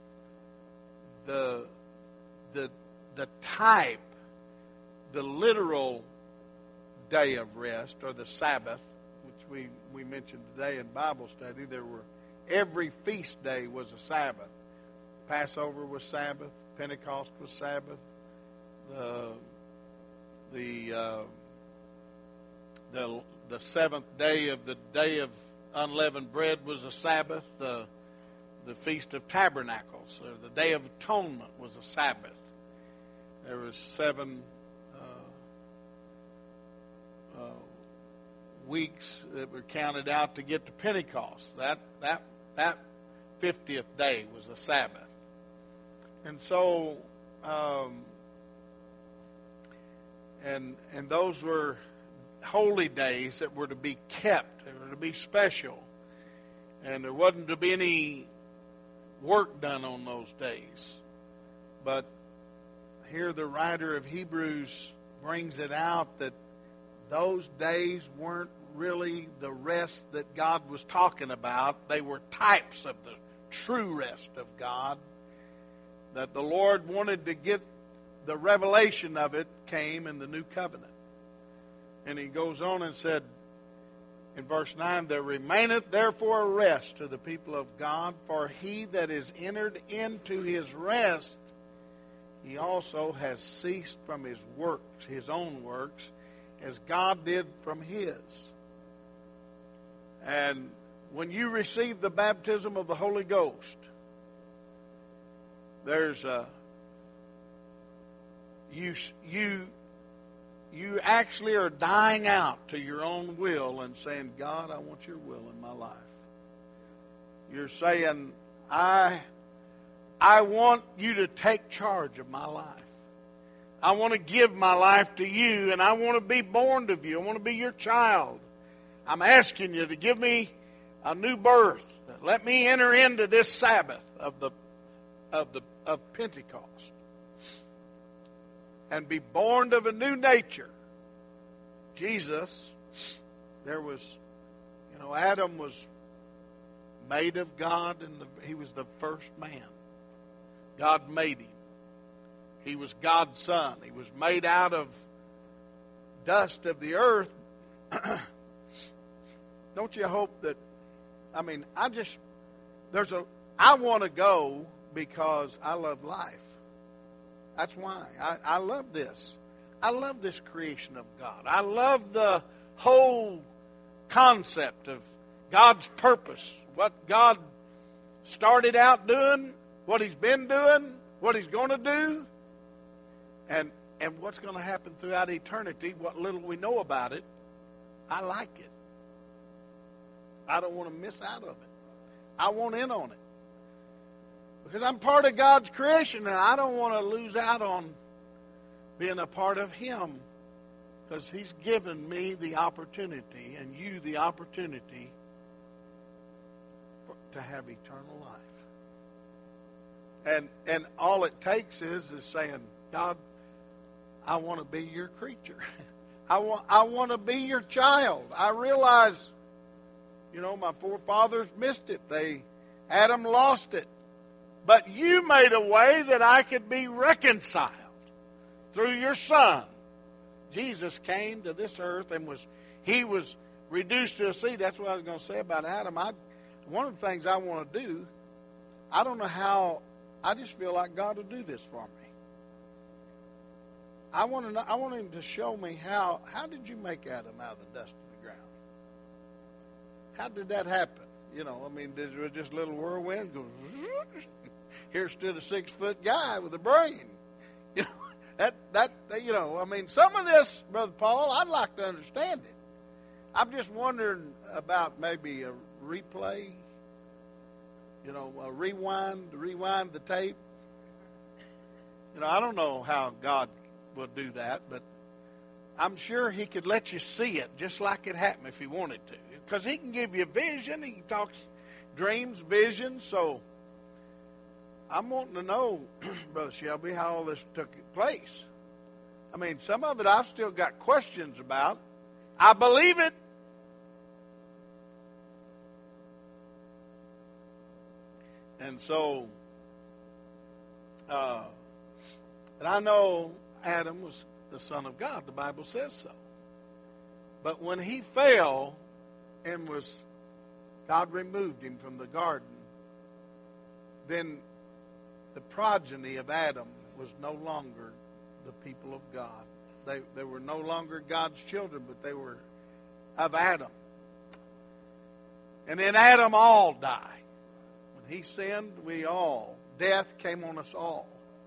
the type, the literal day of rest, or the Sabbath, which we mentioned today in Bible study, every feast day was a Sabbath. Passover was Sabbath. Pentecost was Sabbath. the seventh day of unleavened bread was a Sabbath. The Feast of Tabernacles, or the Day of Atonement, was a Sabbath. There was 7 weeks that were counted out to get to Pentecost. That 50th day was a Sabbath. And so, and those were holy days that were to be kept, they were to be special. And there wasn't to be any work done on those days. But here the writer of Hebrews brings it out that those days weren't really the rest that God was talking about. They were types of the true rest of God. That the Lord wanted to get the revelation of it came in the new covenant. And he goes on and said in verse 9, there remaineth therefore a rest to the people of God, for he that is entered into his rest, he also has ceased from his works, his own works, as God did from his. And when you receive the baptism of the Holy Ghost, there's a you actually are dying out to your own will and saying, God, I want your will in my life. You're saying, I want you to take charge of my life. I want to give my life to you, and I want to be born of you. I want to be your child. I'm asking you to give me a new birth. Let me enter into this Sabbath of Pentecost and be born of a new nature. Jesus, Adam was made of God, and he was the first man. God made him. He was God's son. He was made out of dust of the earth. Don't you hope that, I want to go because I love life. That's why. I love this. I love this creation of God. I love the whole concept of God's purpose. What God started out doing, what He's been doing, what He's going to do, and what's going to happen throughout eternity, what little we know about it. I like it. I don't want to miss out of it. I want in on it. Because I'm part of God's creation, and I don't want to lose out on being a part of Him. Because He's given me the opportunity, and you the opportunity, to have eternal life. And all it takes is saying, God, I want to be your creature. I want to be your child. I realize, my forefathers missed it. Adam lost it. But you made a way that I could be reconciled through your Son. Jesus came to this earth and he was reduced to a seed. That's what I was going to say about Adam. One of the things I want to do, I don't know how, I just feel like God will do this for me. I want Him to show me how did you make Adam out of the dust of the ground? How did that happen? There was just a little whirlwind goes. Here stood a 6-foot guy with a brain. Some of this, Brother Paul, I'd like to understand it. I'm just wondering about maybe a replay, a rewind the tape. I don't know how God will do that, but I'm sure He could let you see it just like it happened if He wanted to. Because He can give you vision. He talks dreams, visions. So I'm wanting to know, Brother Shelby, how all this took place. Some of it I've still got questions about. I believe it. And so, and I know Adam was the Son of God. The Bible says so. But when he fell and God removed him from the garden, then the progeny of Adam was no longer the people of God. They were no longer God's children, but they were of Adam. And in Adam all die. When he sinned, death came on us all.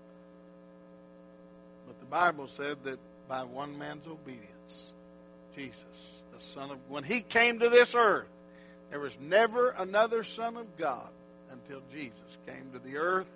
But the Bible said that by one man's obedience, Jesus, the Son of, when he came to this earth, there was never another Son of God until Jesus came to the earth.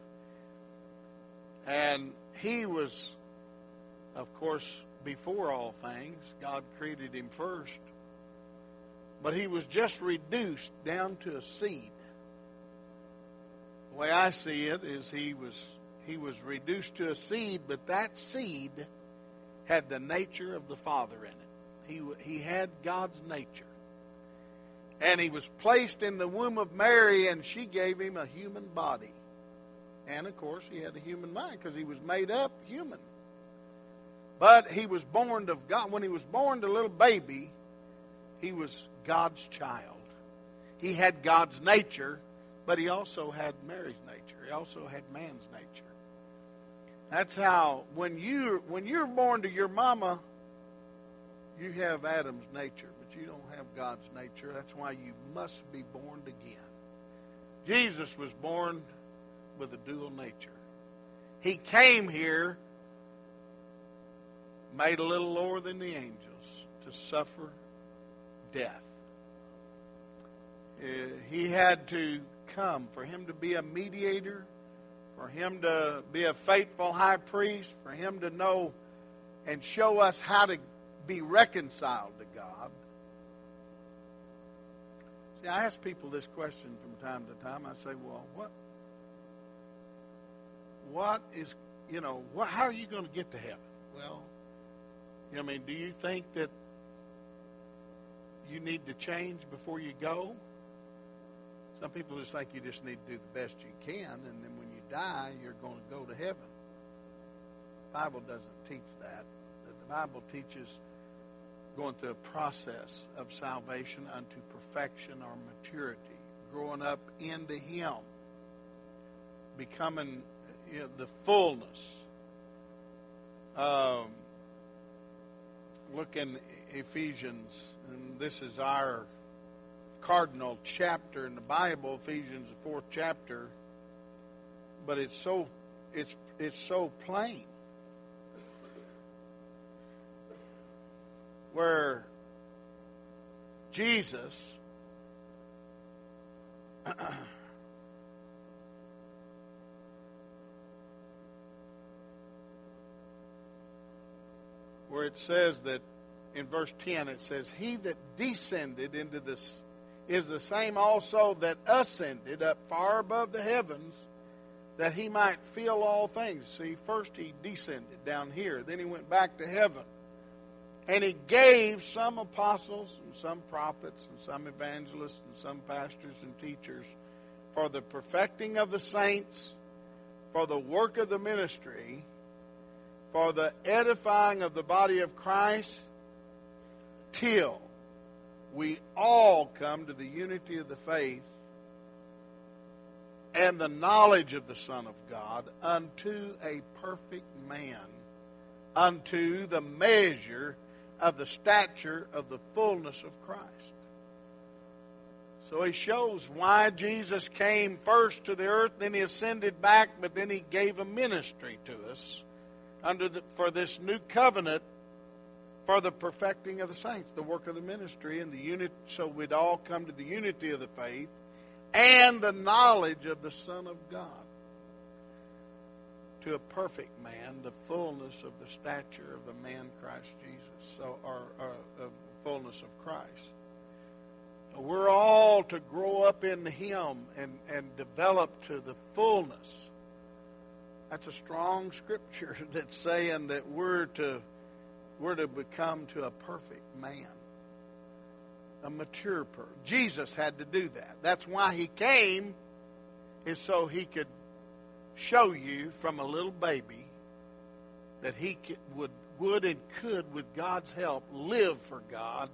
And he was, of course, before all things. God created him first. But he was just reduced down to a seed. The way I see it is he was reduced to a seed, but that seed had the nature of the Father in it. He had God's nature. And he was placed in the womb of Mary, and she gave him a human body. And, of course, he had a human mind because he was made up human. But he was born of God. When he was born, the little baby, he was God's child. He had God's nature, but he also had Mary's nature. He also had man's nature. That's how, when you're born to your mama, you have Adam's nature, but you don't have God's nature. That's why you must be born again. Jesus was born with a dual nature. He came here, made a little lower than the angels, to suffer death. He had to come for him to be a mediator, for him to be a faithful high priest, for him to know and show us how to be reconciled to God. See, I ask people this question from time to time. I say, well, what is, how are you going to get to heaven? Well, do you think that you need to change before you go? Some people just think you just need to do the best you can, and then when you die, you're going to go to heaven. The Bible doesn't teach that. The Bible teaches going through a process of salvation unto perfection or maturity, growing up into Him, becoming the fullness. Look in Ephesians, and this is our cardinal chapter in the Bible, Ephesians, the 4th chapter. But it's so plain, where Jesus where it says that in verse 10 it says, he that descended into this is the same also that ascended up far above the heavens, that he might fill all things. See, first he descended down here, then he went back to heaven. And he gave some apostles and some prophets and some evangelists and some pastors and teachers for the perfecting of the saints, for the work of the ministry, for the edifying of the body of Christ, till we all come to the unity of the faith and the knowledge of the Son of God, unto a perfect man, unto the measure of the stature of the fullness of Christ. So he shows why Jesus came first to the earth, then he ascended back, but then he gave a ministry to us for this new covenant, for the perfecting of the saints, the work of the ministry, and the unit, so we'd all come to the unity of the faith and the knowledge of the Son of God, to a perfect man, the fullness of the stature of the man Christ Jesus, or the fullness of Christ. So we're all to grow up in Him and develop to the fullness. That's a strong scripture that's saying that we're to become to a perfect man, a mature person. Jesus had to do that. That's why He came, is so He could show you from a little baby that he would and could, with God's help, live for God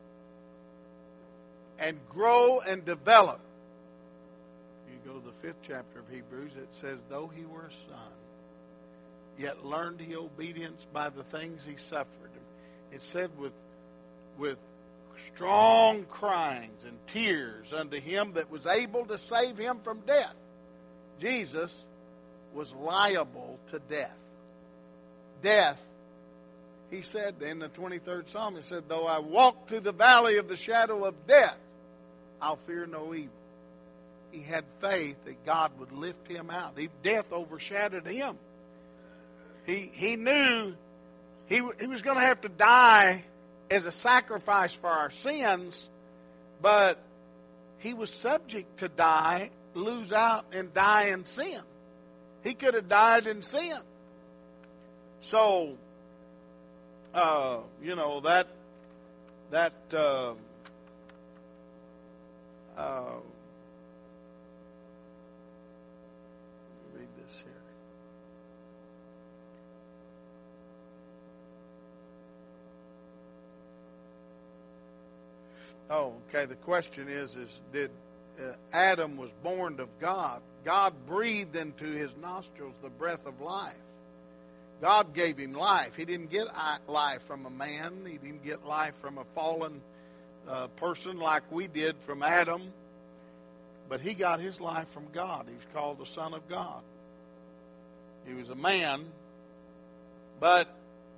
and grow and develop. You go to the 5th chapter of Hebrews, it says, though he were a son, yet learned he obedience by the things he suffered. It said with strong cryings and tears unto him that was able to save him from death. Jesus was liable to death. Death, he said in the 23rd Psalm, he said, though I walk through the valley of the shadow of death, I'll fear no evil. He had faith that God would lift him out. Death overshadowed him. He knew he was going to have to die as a sacrifice for our sins, but he was subject to die, lose out, and die in sin. He could have died in sin. So, read this here. Oh, okay. The question is did Adam was born of God? God breathed into his nostrils the breath of life. God gave him life. He didn't get life from a man. He didn't get life from a fallen person like we did from Adam. But he got his life from God. He was called the Son of God. He was a man, but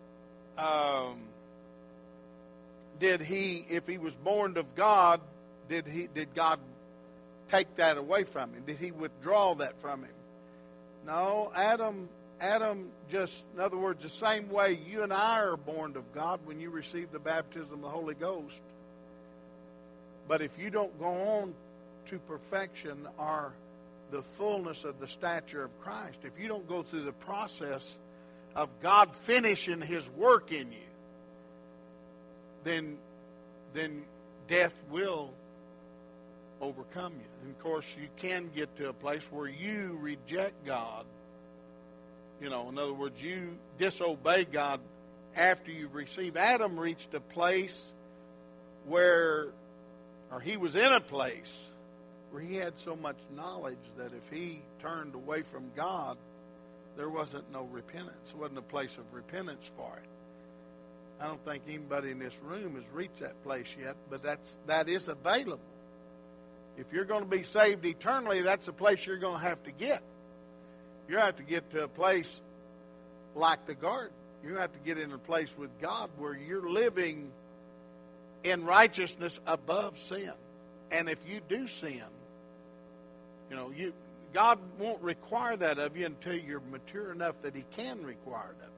did he, if he was born of God, did God take that away from him? Did he withdraw that from him? No, Adam just, in other words, the same way you and I are born of God when you receive the baptism of the Holy Ghost. But if you don't go on to perfection or the fullness of the stature of Christ, if you don't go through the process of God finishing his work in you, then death will overcome you. And of course, you can get to a place where you reject God. In other words, you disobey God after you receive. Adam reached a place he was in a place where he had so much knowledge that if he turned away from God, there wasn't no repentance. There wasn't a place of repentance for it. I don't think anybody in this room has reached that place yet, but that is available. If you're going to be saved eternally, that's a place you're going to have to get. You have to get to a place like the garden. You have to get in a place with God where you're living in righteousness above sin. And if you do sin, God won't require that of you until you're mature enough that he can require it of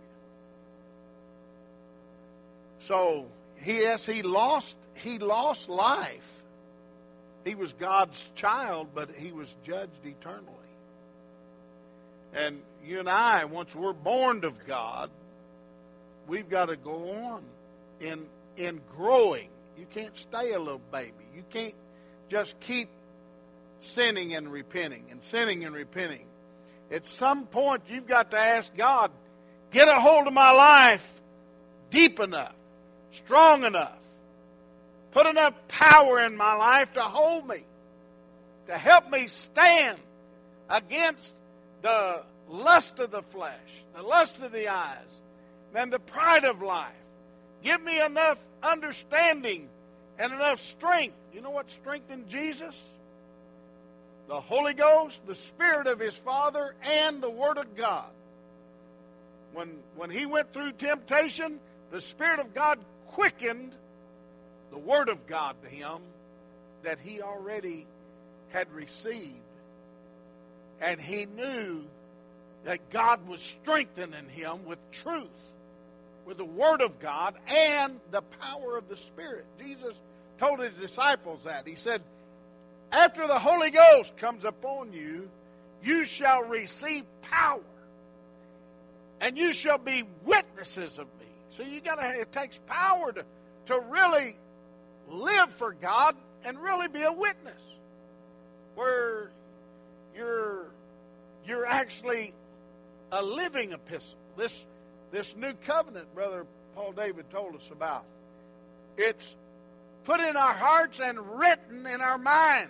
you. So, he lost life. He was God's child, but he was judged eternally. And you and I, once we're born of God, we've got to go on in growing. You can't stay a little baby. You can't just keep sinning and repenting and sinning and repenting. At some point, you've got to ask God, get a hold of my life deep enough, strong enough, put enough power in my life to hold me, to help me stand against the lust of the flesh, the lust of the eyes, and the pride of life. Give me enough understanding and enough strength. You know what strengthened Jesus? The Holy Ghost, the Spirit of his Father, and the Word of God. When he went through temptation, the Spirit of God quickened the Word of God to him that he already had received. And he knew that God was strengthening him with truth, with the Word of God and the power of the Spirit. Jesus told his disciples that. He said, after the Holy Ghost comes upon you, you shall receive power, and you shall be witnesses of me. So it takes power to really live for God and really be a witness, where you're actually a living epistle. This new covenant, Brother Paul David told us about, it's put in our hearts and written in our minds.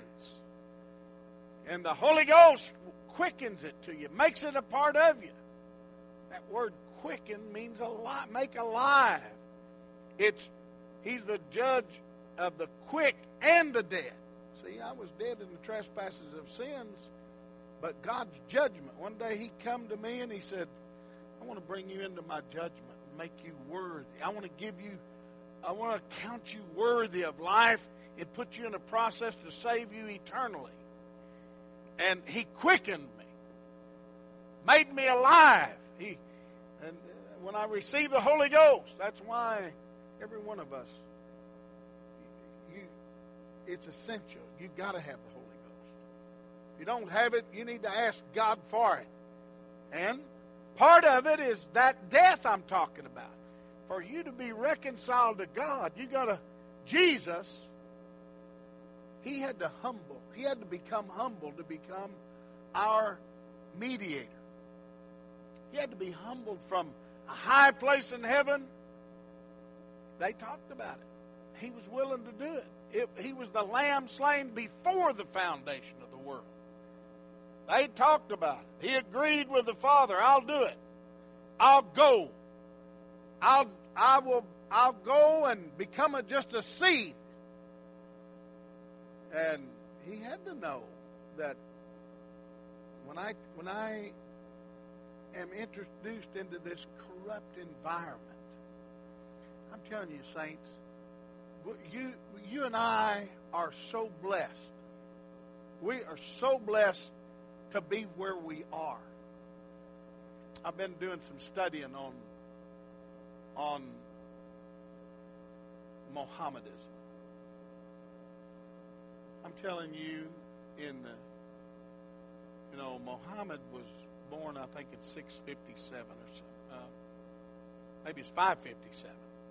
And the Holy Ghost quickens it to you, makes it a part of you. That word quicken means make alive. He's the judge of the quick and the dead. See, I was dead in the trespasses of sins, but God's judgment. One day He come to me and He said, I want to bring you into my judgment and make you worthy. I want to count you worthy of life and put you in a process to save you eternally. And He quickened me, made me alive. And when I received the Holy Ghost, that's why every one of us, it's essential. You've got to have the Holy Ghost. If you don't have it, you need to ask God for it. And part of it is that death I'm talking about. For you to be reconciled to God, Jesus, He had to become humble to become our mediator. He had to be humbled from a high place in heaven. They talked about it. He was willing to do it. He was the lamb slain before the foundation of the world. They talked about it. He agreed with the Father. I'll do it. I'll go. I'll go and become just a seed. And He had to know that when I am introduced into this corrupt environment, I'm telling you, saints, you and I are so blessed. We are so blessed to be where we are. I've been doing some studying on Mohammedanism. I'm telling you, Muhammad was born, I think, in 657 or so. Maybe it's 557.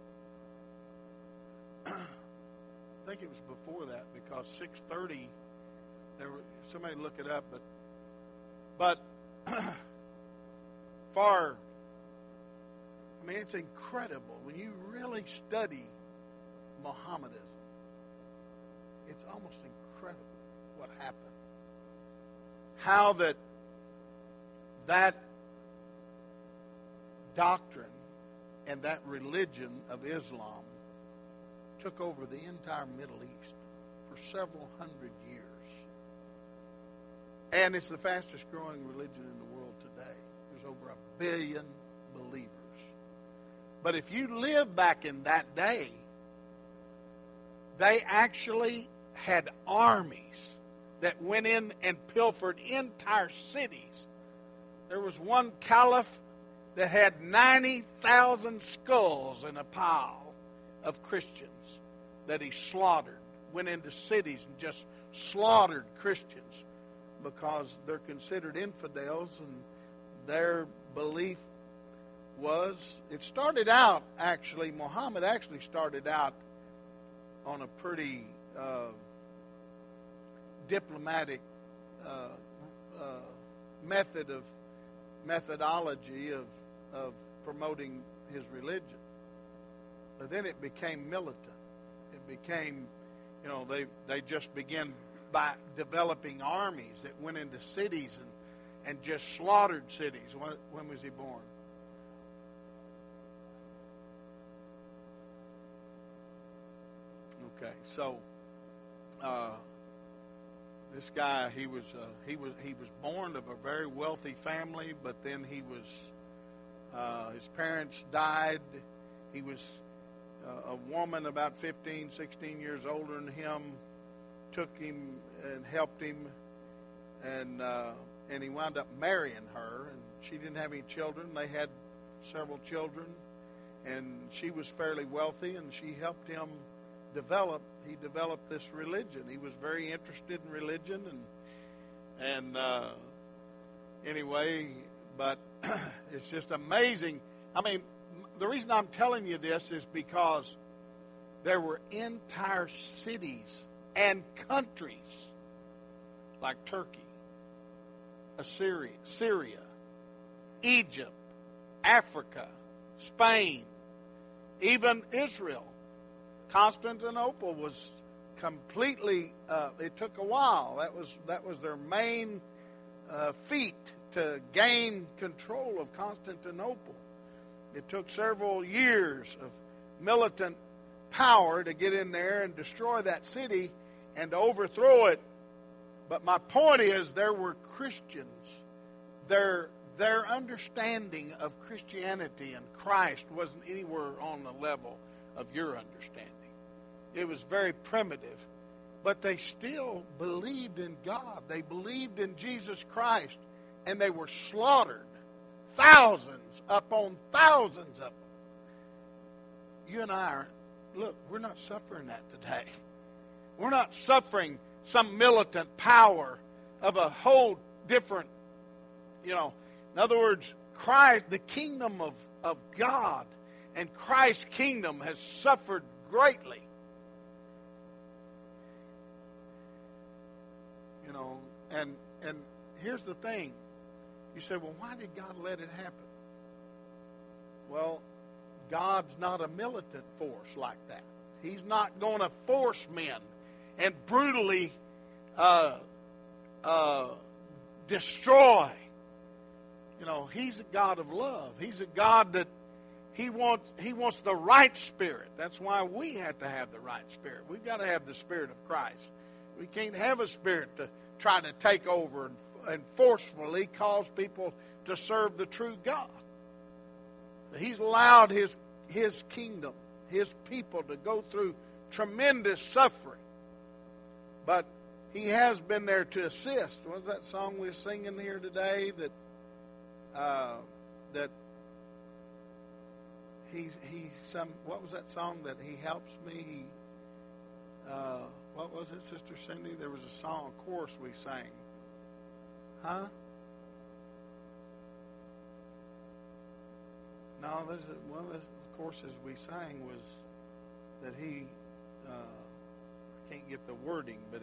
I think it was before that, because 630. Somebody look it up, but it's incredible when you really study Mohammedanism. It's almost incredible what happened. How that doctrine and that religion of Islam took over the entire Middle East for several hundred years. And it's the fastest growing religion in the world today. There's over 1 billion believers. But if you live back in that day, they actually had armies that went in and pilfered entire cities. There was one caliph that had 90,000 skulls in a pile of Christians that he slaughtered, went into cities and just slaughtered Christians because they're considered infidels, and their belief was, it started out actually, Muhammad actually started out on a pretty diplomatic methodology of promoting his religion. But then it became militant. It became, they just began by developing armies that went into cities and just slaughtered cities. When was he born? Okay, so this guy, he was born of a very wealthy family, but then his parents died. He was a woman about 15, 16 years older than him, took him and helped him, and he wound up marrying her, and she didn't have any children. They had several children, and she was fairly wealthy, and she helped him develop. He developed this religion. He was very interested in religion, and anyway, but it's just amazing. I mean, the reason I'm telling you this is because there were entire cities and countries like Turkey, Syria, Egypt, Africa, Spain, even Israel. Constantinople was completely, it took a while. That was their main feat to gain control of Constantinople. It took several years of militant power to get in there and destroy that city and to overthrow it. But my point is, there were Christians. Their understanding of Christianity and Christ wasn't anywhere on the level of your understanding. It was very primitive. But they still believed in God. They believed in Jesus Christ. And they were slaughtered. Thousands upon thousands of them. You and I we're not suffering that today. We're not suffering some militant power of a whole different, in other words, Christ, the kingdom of God and Christ's kingdom has suffered greatly. And here's the thing. You say, well, why did God let it happen? Well, God's not a militant force like that. He's not going to force men and brutally destroy. He's a God of love. He's a God that He wants the right spirit. That's why we have to have the right spirit. We've got to have the Spirit of Christ. We can't have a spirit to try to take over and forcefully cause people to serve the true God. He's allowed His kingdom, His people to go through tremendous suffering. But He has been there to assist. What was that song we were singing here today? What was that song that He helps me? What was it, Sister Cindy? There was a song, a chorus we sang. Huh? No, one of the courses we sang was that He, I can't get the wording, but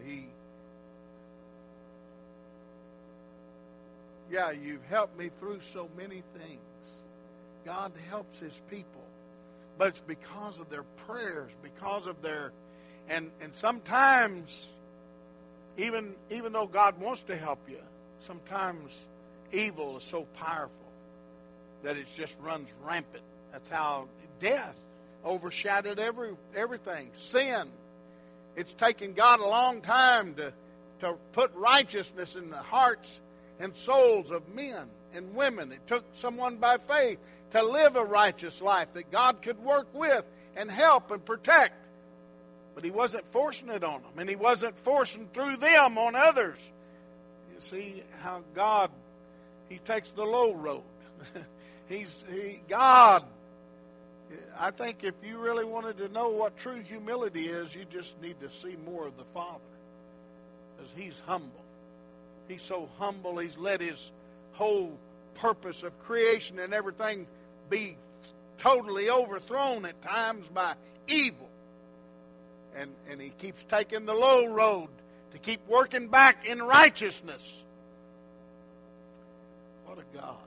you've helped me through so many things. God helps His people. But it's because of their prayers, because of their, and sometimes, even though God wants to help you, sometimes evil is so powerful that it just runs rampant. That's how death overshadowed everything. Sin. It's taken God a long time to put righteousness in the hearts and souls of men and women. It took someone by faith to live a righteous life that God could work with and help and protect. But He wasn't forcing it on them, and He wasn't forcing through them on others. You see how God, He takes the low road. God, I think if you really wanted to know what true humility is, you just need to see more of the Father. Because He's humble. He's so humble, He's let His whole purpose of creation and everything be totally overthrown at times by evil. And He keeps taking the low road to keep working back in righteousness. What a God.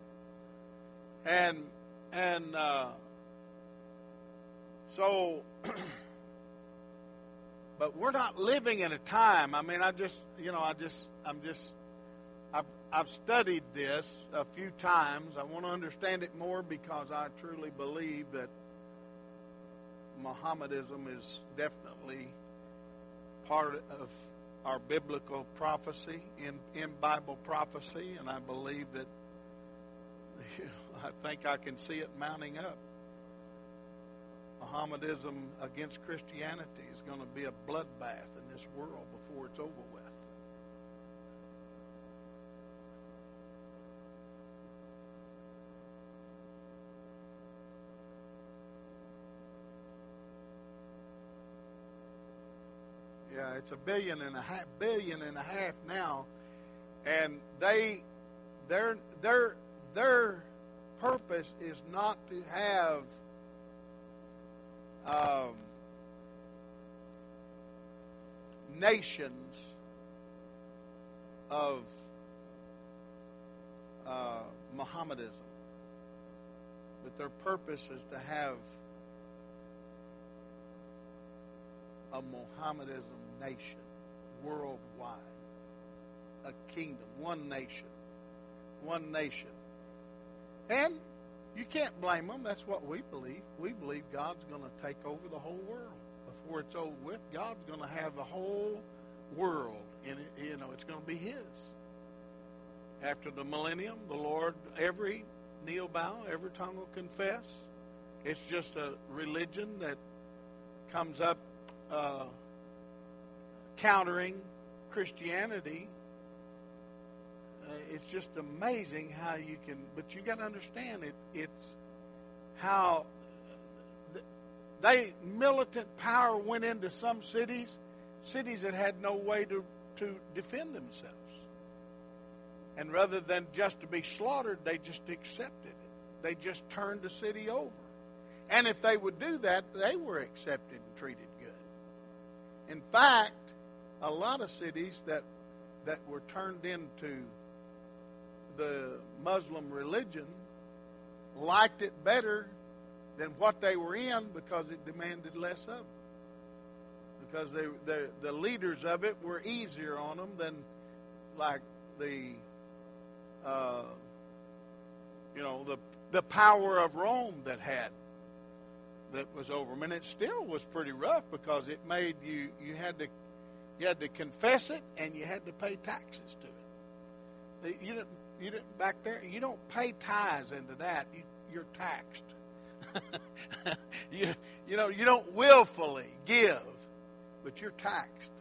So, but we're not living in a time. I mean, I've studied this a few times. I want to understand it more because I truly believe that Mohammedism is definitely part of our biblical prophecy, in Bible prophecy, and I believe that, I think I can see it mounting up. Mohammedism against Christianity is going to be a bloodbath in this world before it's over with. Yeah, it's $1.5 billion now, and their purpose is not to have nations of Mohammedism, but their purpose is to have a Mohammedism nation worldwide, a kingdom, one nation one nation. And you can't blame them. That's what we believe. We believe God's going to take over the whole world. Before it's over with, God's going to have the whole world in it. You know, it's going to be His. After the millennium, the Lord, every knee will bow, every tongue will confess. It's just a religion that comes up countering Christianity. It's just amazing how you can, but you got to understand it. It's how militant power went into some cities that had no way to defend themselves. And rather than just to be slaughtered, they just accepted it. They just turned the city over. And if they would do that, they were accepted and treated good. In fact, a lot of cities that were turned into the Muslim religion liked it better than what they were in because it demanded less of them. Because the leaders of it were easier on them than like the power of Rome that was over them. And it still was pretty rough because it made you had to confess it and you had to pay taxes to it. You didn't back there. You don't pay tithes into that. You're taxed. you don't willfully give, but you're taxed.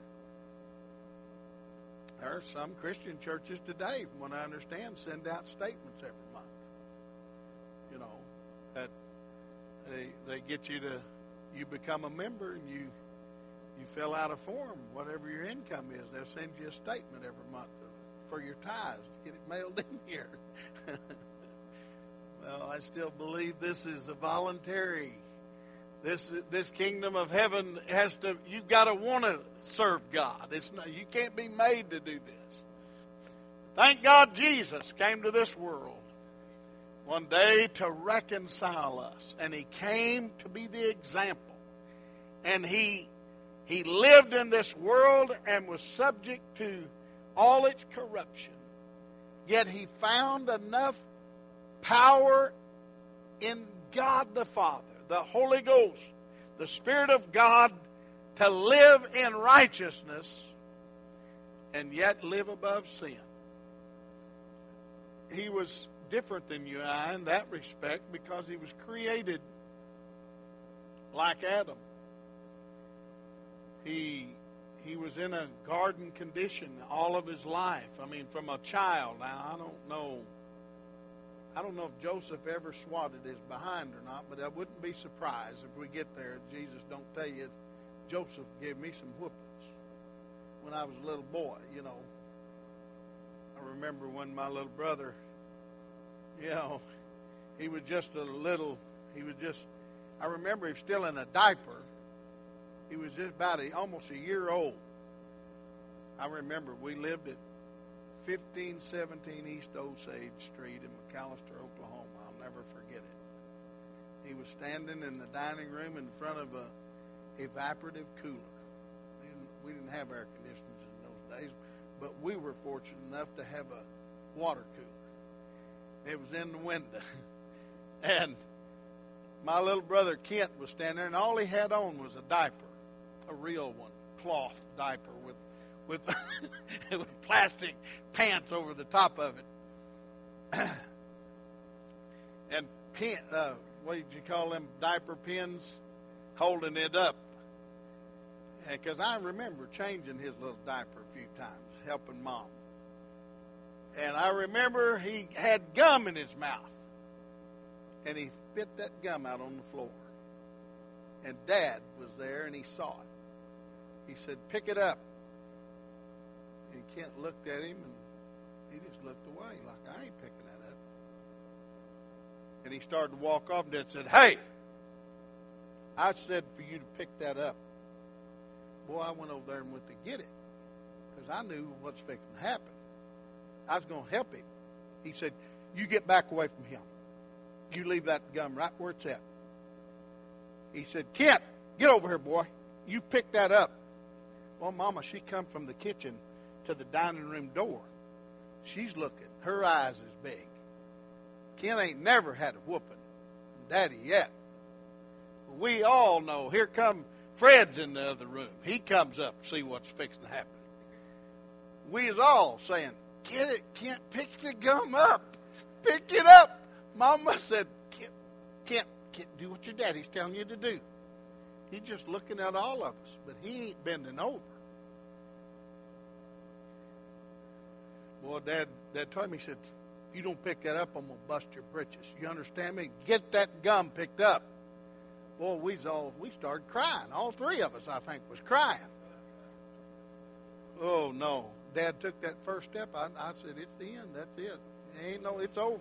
There are some Christian churches today, from what I understand, send out statements every month. You know, that they get you become a member and you fill out a form, whatever your income is. They'll send you a statement every month for your tithes to get it mailed in here. Well, I still believe this is a voluntary. This kingdom of heaven you've got to want to serve God. You can't be made to do this. Thank God Jesus came to this world one day to reconcile us. And He came to be the example. And He lived in this world and was subject to all its corruption. Yet He found enough power in God the Father, the Holy Ghost, the Spirit of God, to live in righteousness and yet live above sin. He was different than you and I in that respect because He was created like Adam. He was in a garden condition all of his life. I mean, from a child. Now, I don't know if Joseph ever swatted his behind or not, but I wouldn't be surprised if we get there. Jesus don't tell you Joseph gave me some whoopings when I was a little boy, you know. I remember when my little brother, you know, he was just I remember he was still in a diaper. He was just about almost a year old. I remember we lived at 1517 East Osage Street in McAllister, Oklahoma. I'll never forget it. He was standing in the dining room in front of a evaporative cooler. We didn't have air conditioners in those days, but we were fortunate enough to have a water cooler. It was in the window. And my little brother Kent was standing there, and all he had on was a diaper, a real one, cloth diaper with with plastic pants over the top of it. And what did you call them, diaper pins, holding it up. Because I remember changing his little diaper a few times, helping Mom. And I remember he had gum in his mouth. And he spit that gum out on the floor. And Dad was there, and he saw it. He said, "Pick it up." And Kent looked at him, and he just looked away like, "I ain't picking that up." And he started to walk off, and Dad said, "Hey, I said for you to pick that up." Boy, I went over there and went to get it because I knew what's fixing to happen. I was going to help him. He said, "You get back away from him. You leave that gum right where it's at." He said, "Kent, get over here, boy. You pick that up." Well, Mama, she come from the kitchen to the dining room door. She's looking. her eyes is big. Ken ain't never had a whooping from Daddy yet. We all know. Here come Fred's in the other room. He comes up to see what's fixing to happen. We is all saying, get it, Kent, pick the gum up. Pick it up. Mama said, Kent, do what your daddy's telling you to do. He's just looking at all of us, but he ain't bending over. Boy, Dad told me, he said, if you don't pick that up, I'm going to bust your britches. You understand me? Get that gum picked up. Boy, we started crying. All three of us, I think, was crying. Oh, no. Dad took that first step. I said, it's the end. That's it. It's over.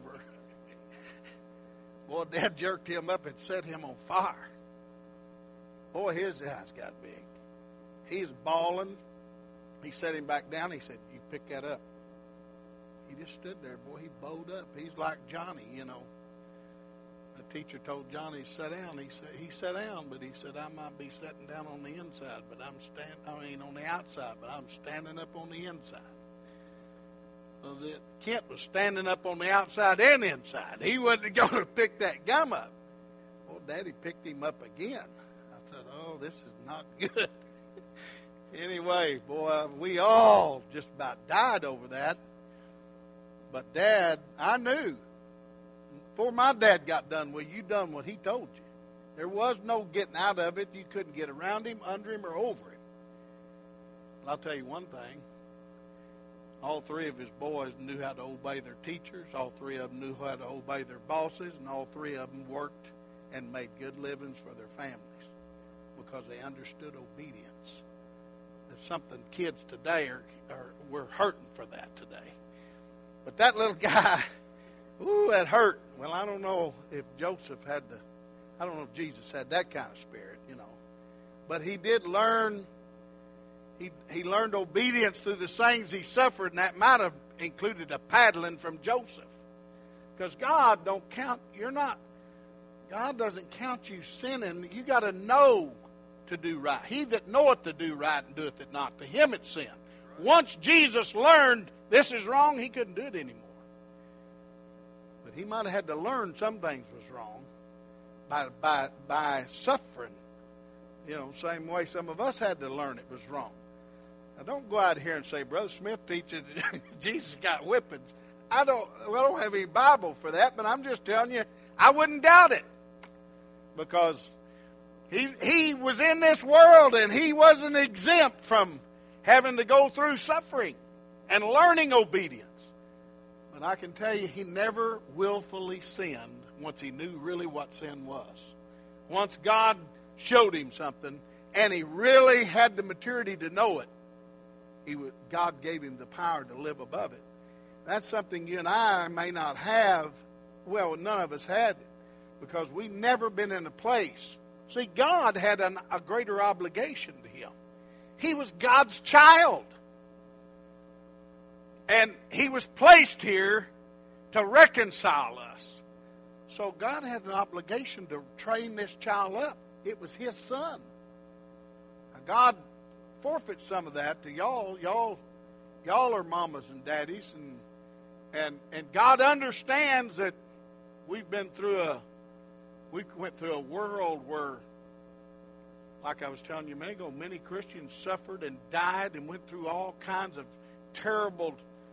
Boy, Dad jerked him up and set him on fire. Boy, his eyes got big. He's bawling. He set him back down. He said, you pick that up. He just stood there. Boy, he bowed up. He's like Johnny, you know. The teacher told Johnny to sit down. He sat down, but he said, I might be sitting down on the inside, but on the outside, but I'm standing up on the inside. Well, Kent was standing up on the outside and inside. He wasn't going to pick that gum up. Well, Daddy picked him up again. I thought, oh, this is not good. Anyway, boy, we all just about died over that. But Dad, I knew. Before my dad got done with you, done what he told you. There was no getting out of it. You couldn't get around him, under him, or over him. But I'll tell you one thing. All three of his boys knew how to obey their teachers. All three of them knew how to obey their bosses. And all three of them worked and made good livings for their families because they understood obedience. It's something kids today we're hurting for that today. But that little guy, ooh, that hurt. Well, I don't know if I don't know if Jesus had that kind of spirit, you know. But he did learn, he learned obedience through the things he suffered, and that might have included a paddling from Joseph. Because God doesn't count you sinning. You got to know to do right. He that knoweth to do right and doeth it not, to him it's sin. Once Jesus learned this is wrong, he couldn't do it anymore. But he might have had to learn some things was wrong by suffering. You know, same way some of us had to learn it was wrong. Now, don't go out here and say, Brother Smith teaches Jesus got whippings. I don't have any Bible for that, but I'm just telling you, I wouldn't doubt it. Because he was in this world and he wasn't exempt from having to go through suffering and learning obedience. But I can tell you, he never willfully sinned once he knew really what sin was. Once God showed him something and he really had the maturity to know it, God gave him the power to live above it. That's something you and I may not have. Well, none of us had it because we've never been in a place. See, God had a greater obligation to him. He was God's child. And he was placed here to reconcile us. So God had an obligation to train this child up. It was his son. Now God forfeits some of that to y'all. Y'all are mamas and daddies. And God understands that we went through a world where, like I was telling you a minute ago, many Christians suffered and died and went through all kinds of terrible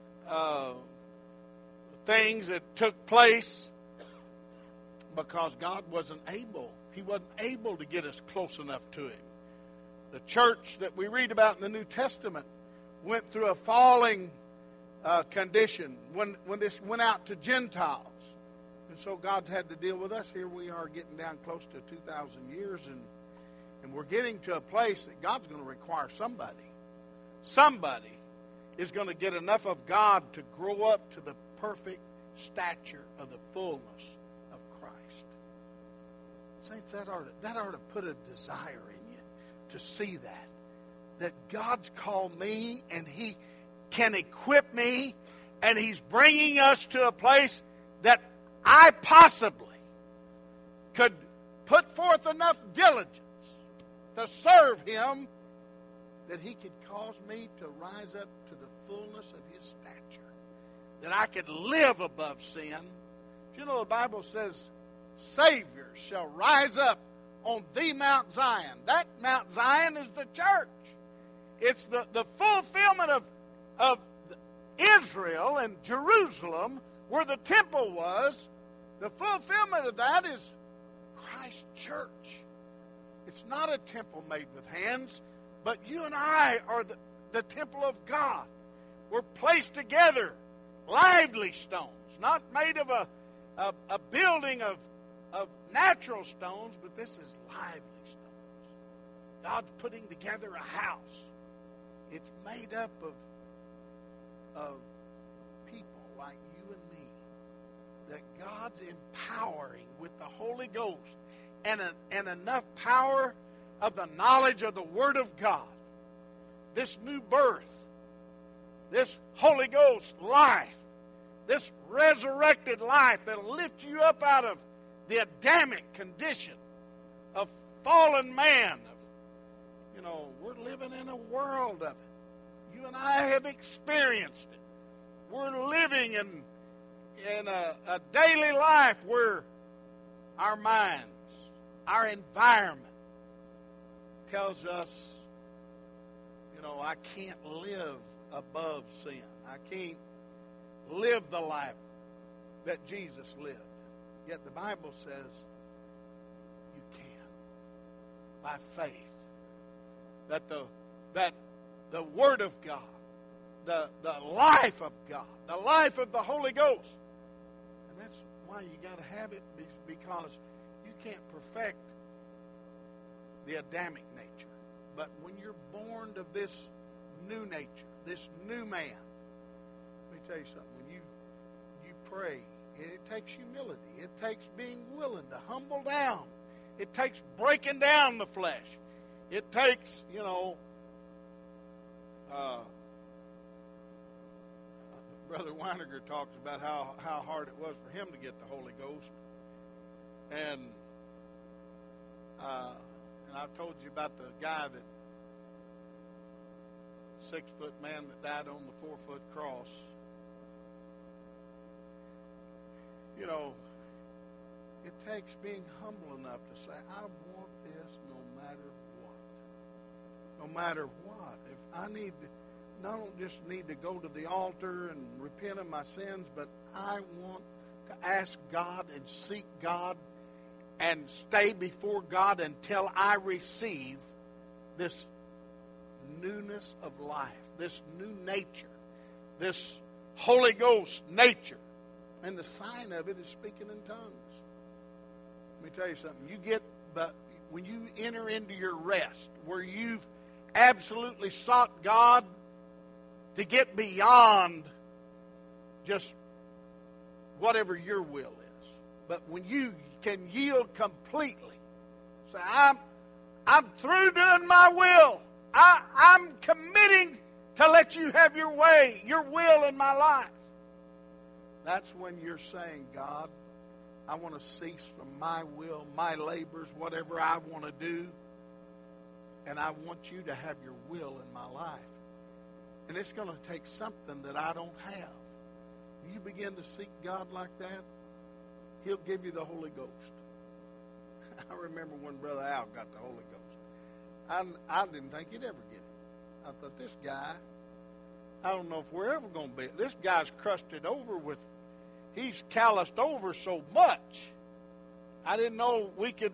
things that took place because God wasn't able. He wasn't able to get us close enough to him. The church that we read about in the New Testament went through a falling condition when this went out to Gentiles. And so God had to deal with us. Here we are getting down close to 2,000 years, and we're getting to a place that God's going to require somebody. Somebody is going to get enough of God to grow up to the perfect stature of the fullness of Christ. Saints, that ought to put a desire in you to see that God's called me and he can equip me, and he's bringing us to a place that I possibly could put forth enough diligence to serve him that he could cause me to rise up to the fullness of his stature. that I could live above sin. You know, the Bible says, Savior shall rise up on the Mount Zion. That Mount Zion is the church. It's the fulfillment of Israel and Jerusalem, where the temple was. The fulfillment of that is Christ's church. It's not a temple made with hands, but you and I are the temple of God. We're placed together, lively stones, not made of a building of natural stones, but this is lively stones. God's putting together a house. It's made up of people like you and me that God's empowering with the Holy Ghost and enough power of the knowledge of the Word of God. This new birth, this Holy Ghost life, this resurrected life that'll lift you up out of the Adamic condition of fallen man. We're living in a world of it. You and I have experienced it. We're living in a daily life where our minds, our environment tells us, I can't live above sin. I can't live the life that Jesus lived. Yet the Bible says you can, by faith, that the Word of God, the life of God, the life of the Holy Ghost, and that's why you got to have it, because you can't perfect the Adamic nature. But when you're born of this new nature, this new man, let me tell you something. When you pray, it takes humility. It takes being willing to humble down. It takes breaking down the flesh. It takes, Brother Weiniger talks about how hard it was for him to get the Holy Ghost. And I've told you about the guy, that 6-foot man that died on the 4-foot cross. It takes being humble enough to say, I want this no matter what. No matter what. If I need to, I don't just need to go to the altar and repent of my sins, but I want to ask God and seek God and stay before God until I receive this newness of life, this new nature, this Holy Ghost nature. And the sign of it is speaking in tongues. Let me tell you something. When you enter into your rest, where you've absolutely sought God to get beyond just whatever your will is, but when you can yield completely, say, I'm through doing my will. I'm committing to let you have your way, your will in my life. That's when you're saying, God, I want to cease from my will, my labors, whatever I want to do, and I want you to have your will in my life. And it's going to take something that I don't have. When you begin to seek God like that, He'll give you the Holy Ghost. I remember when Brother Al got the Holy Ghost. I didn't think he'd ever get it. I thought, this guy, I don't know if we're ever going to be. This guy's crusted over with, he's calloused over so much. I didn't know we could,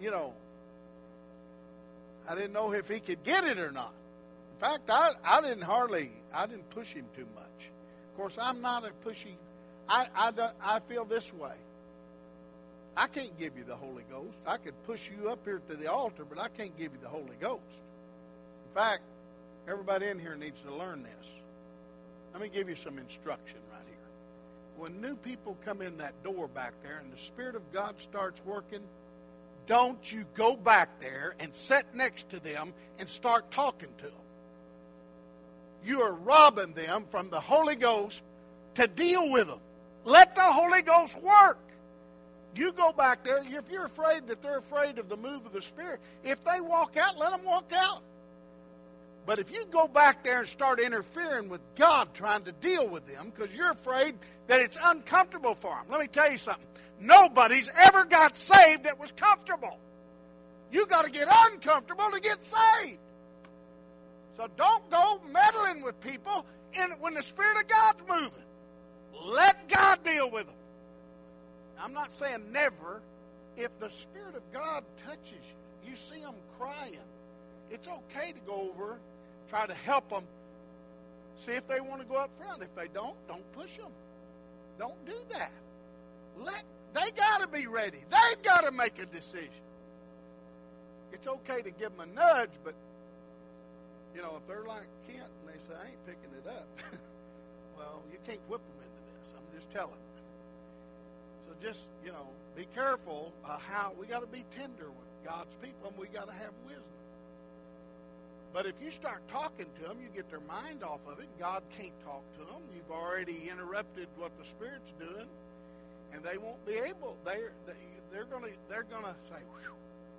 I didn't know if he could get it or not. In fact, I didn't push him too much. Of course, I'm not a pushy. I feel this way. I can't give you the Holy Ghost. I could push you up here to the altar, but I can't give you the Holy Ghost. In fact, everybody in here needs to learn this. Let me give you some instruction right here. When new people come in that door back there and the Spirit of God starts working, don't you go back there and sit next to them and start talking to them. You are robbing them from the Holy Ghost to deal with them. Let the Holy Ghost work. You go back there. If you're afraid that they're afraid of the move of the Spirit, if they walk out, let them walk out. But if you go back there and start interfering with God trying to deal with them because you're afraid that it's uncomfortable for them, let me tell you something. Nobody's ever got saved that was comfortable. You got to get uncomfortable to get saved. So don't go meddling with people when the Spirit of God's moving. Let God deal with them. I'm not saying never. If the Spirit of God touches you, you see them crying, it's okay to go over, try to help them, see if they want to go up front. If they don't push them. Don't do that. They got to be ready. They've got to make a decision. It's okay to give them a nudge, but, if they're like Kent and they say, I ain't picking it up, well, you can't whip them into this. I'm just telling you. So just, be careful how we got to be tender with God's people, and we got to have wisdom. But if you start talking to them, you get their mind off of it. God can't talk to them. You've already interrupted what the Spirit's doing, and they won't be able. They're gonna say, whew.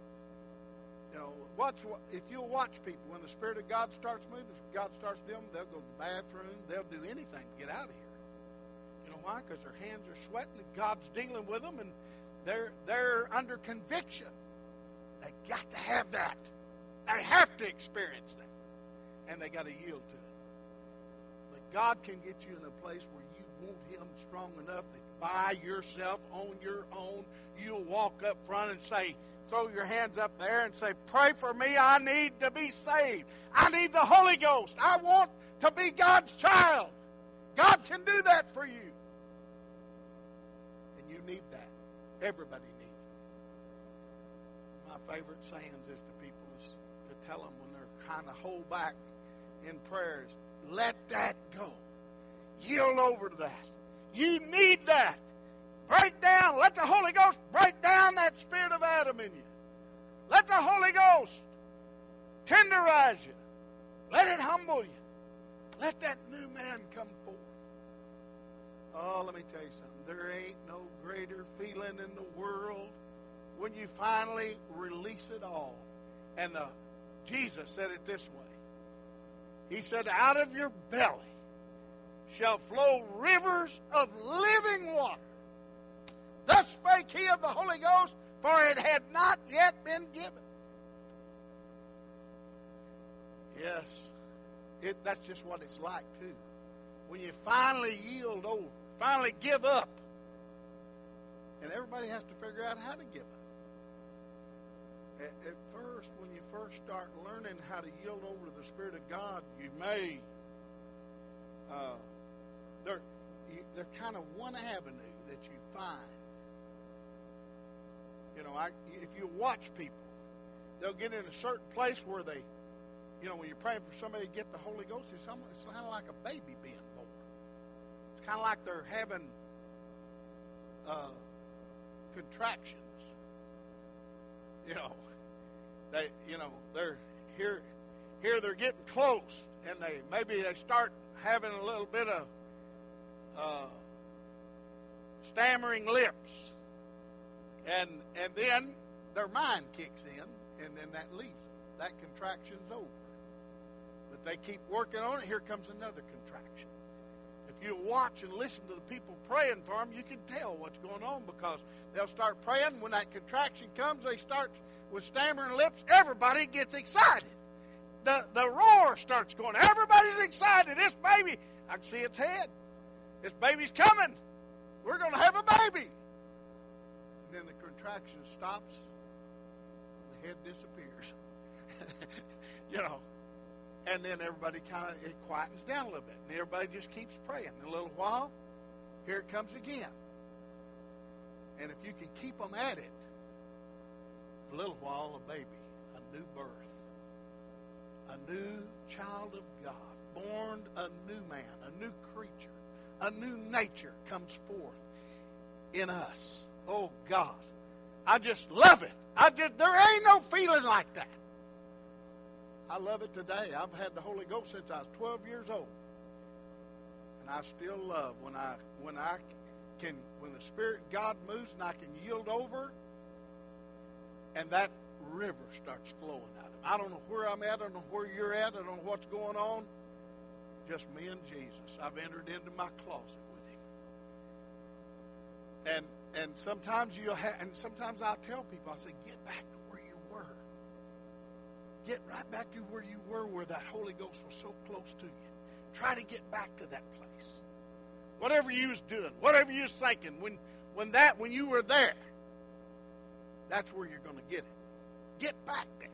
If you'll watch people when the Spirit of God starts moving, God starts doing, they'll go to the bathroom. They'll do anything to get out of here. You know why? Because their hands are sweating, and God's dealing with them, and they're under conviction. They got to have that. They have to experience that. And they got to yield to it. But God can get you in a place where you want Him strong enough that by yourself, on your own, you'll walk up front and say, throw your hands up there and say, pray for me, I need to be saved. I need the Holy Ghost. I want to be God's child. God can do that for you. And you need that. Everybody needs it. My favorite sayings is to people is to tell them when they're kind of hold back in prayers, let that go. Yield over to that. You need that. Break down. Let the Holy Ghost break down that spirit of Adam in you. Let the Holy Ghost tenderize you. Let it humble you. Let that new man come forth. Oh, let me tell you something. There ain't no greater feeling in the world when you finally release it all. And Jesus said it this way. He said, out of your belly shall flow rivers of living water. Thus spake he of the Holy Ghost, for it had not yet been given. Yes, that's just what it's like, too. When you finally yield over, finally give up. And everybody has to figure out how to give up. At first, when you first start learning how to yield over to the Spirit of God, you may, they're kind of one avenue that you find. If you watch people, they'll get in a certain place where they, when you're praying for somebody to get the Holy Ghost, it's kind of like a baby being born. It's kind of like they're having contractions. They're here. They're getting close, and maybe they start having a little bit of stammering lips. And then their mind kicks in, and then that leaves them. That contraction's over. But they keep working on it. Here comes another contraction. If you watch and listen to the people praying for them, you can tell what's going on because they'll start praying. When that contraction comes, they start with stammering lips. Everybody gets excited. The roar starts going. Everybody's excited. This baby, I can see its head. This baby's coming. We're going to have a baby. And then the contraction stops, and the head disappears. And then everybody it quietens down a little bit. And everybody just keeps praying. In a little while, here it comes again. And if you can keep them at it, a little while, a baby, a new birth, a new child of God, born a new man, a new creature, a new nature comes forth in us. Oh, God. I just love it. There ain't no feeling like that. I love it today. I've had the Holy Ghost since I was 12 years old. And I still love when the Spirit of God moves and I can yield over and that river starts flowing out of him. I don't know where I'm at. I don't know where you're at. I don't know what's going on. Just me and Jesus. I've entered into my closet with him. And sometimes sometimes I'll tell people, I say, get back to where you were. Get right back to where you were, where that Holy Ghost was so close to you. Try to get back to that place. Whatever you was doing, whatever you was thinking, when you were there, that's where you're going to get it. Get back there.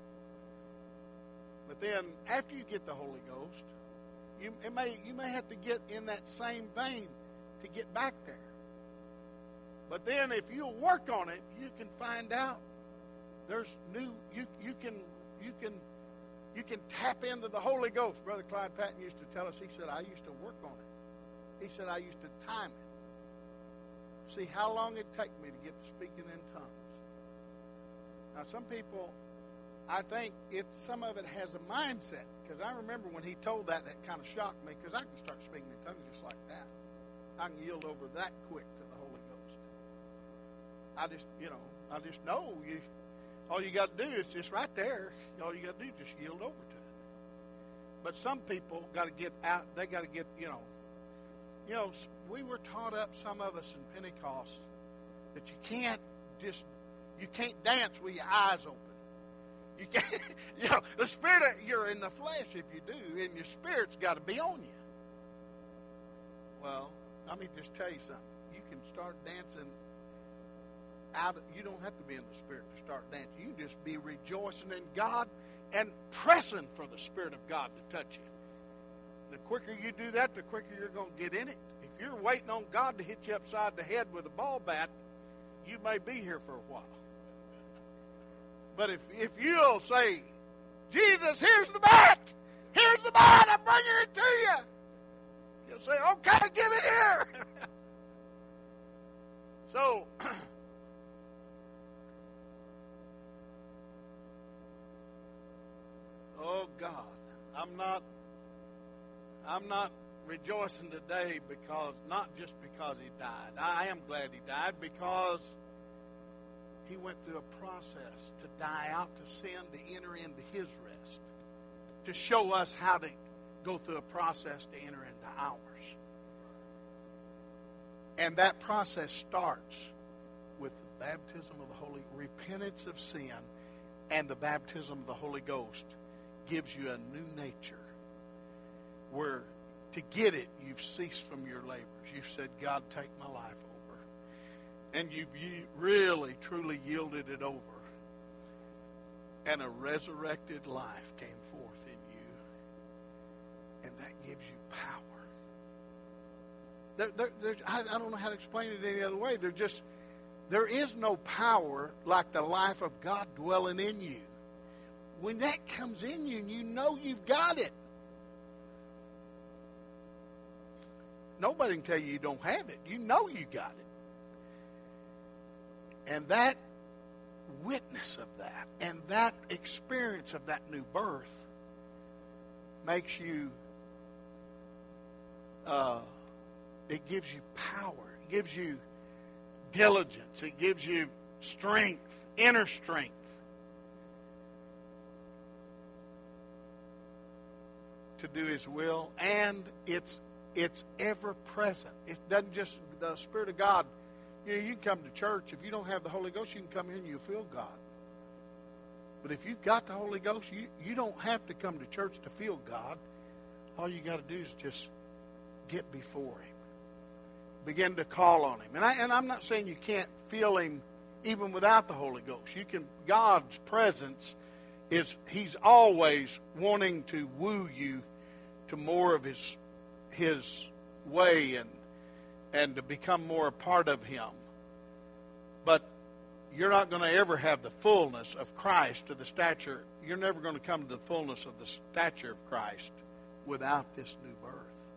But then, after you get the Holy Ghost, you may have to get in that same vein to get back there. But then, if you'll work on it, you can find out there's new. You can tap into the Holy Ghost. Brother Clyde Patton used to tell us. He said, "I used to work on it." He said, "I used to time it. See how long it take me to get to speaking in tongues." Now, some people, I think some of it has a mindset. Because I remember when he told that kind of shocked me. Because I can start speaking in tongues just like that. I can yield over that quick to the Holy Ghost. I just know you. All you got to do is just right there. All you got to do is just yield over to it. But some people got to get out. They got to get, we were taught up, some of us in Pentecost, that you can't dance with your eyes open. You can't, the spirit, you're in the flesh if you do, and your spirit's got to be on you. Well, let me just tell you something. You can start dancing you don't have to be in the Spirit to start dancing. You can just be rejoicing in God and pressing for the Spirit of God to touch you. The quicker you do that, the quicker you're going to get in it. If you're waiting on God to hit you upside the head with a ball bat, you may be here for a while. But if you'll say, "Jesus, here's the bat. Here's the bat. I'm bringing it to you." You'll say, "Okay, give it here." So, oh God, I'm not rejoicing today not just because he died. I am glad he died because he went through a process to die out to sin, to enter into his rest, to show us how to go through a process to enter into ours. And that process starts with the baptism of the Holy, repentance of sin, and the baptism of the Holy Ghost gives you a new nature where to get it, you've ceased from your labors. You've said, "God, take my life over." And you really, truly yielded it over. And a resurrected life came forth in you. And that gives you power. I don't know how to explain it any other way. There is no power like the life of God dwelling in you. When that comes in you and you know you've got it, nobody can tell you don't have it. You know you got it. And that witness of that and that experience of that new birth makes you, it gives you power. It gives you diligence. It gives you strength, inner strength. To do his will, and it's ever present. It doesn't just, the Spirit of God, you can come to church. If you don't have the Holy Ghost, you can come here and you'll feel God. But if you've got the Holy Ghost, you don't have to come to church to feel God. All you got to do is just get before him. Begin to call on him. And I'm not saying you can't feel him even without the Holy Ghost. You can. God's presence he's always wanting to woo you to more of his way and to become more a part of him. But you're not going to ever have the fullness of Christ to the stature. You're never going to come to the fullness of the stature of Christ without this new birth.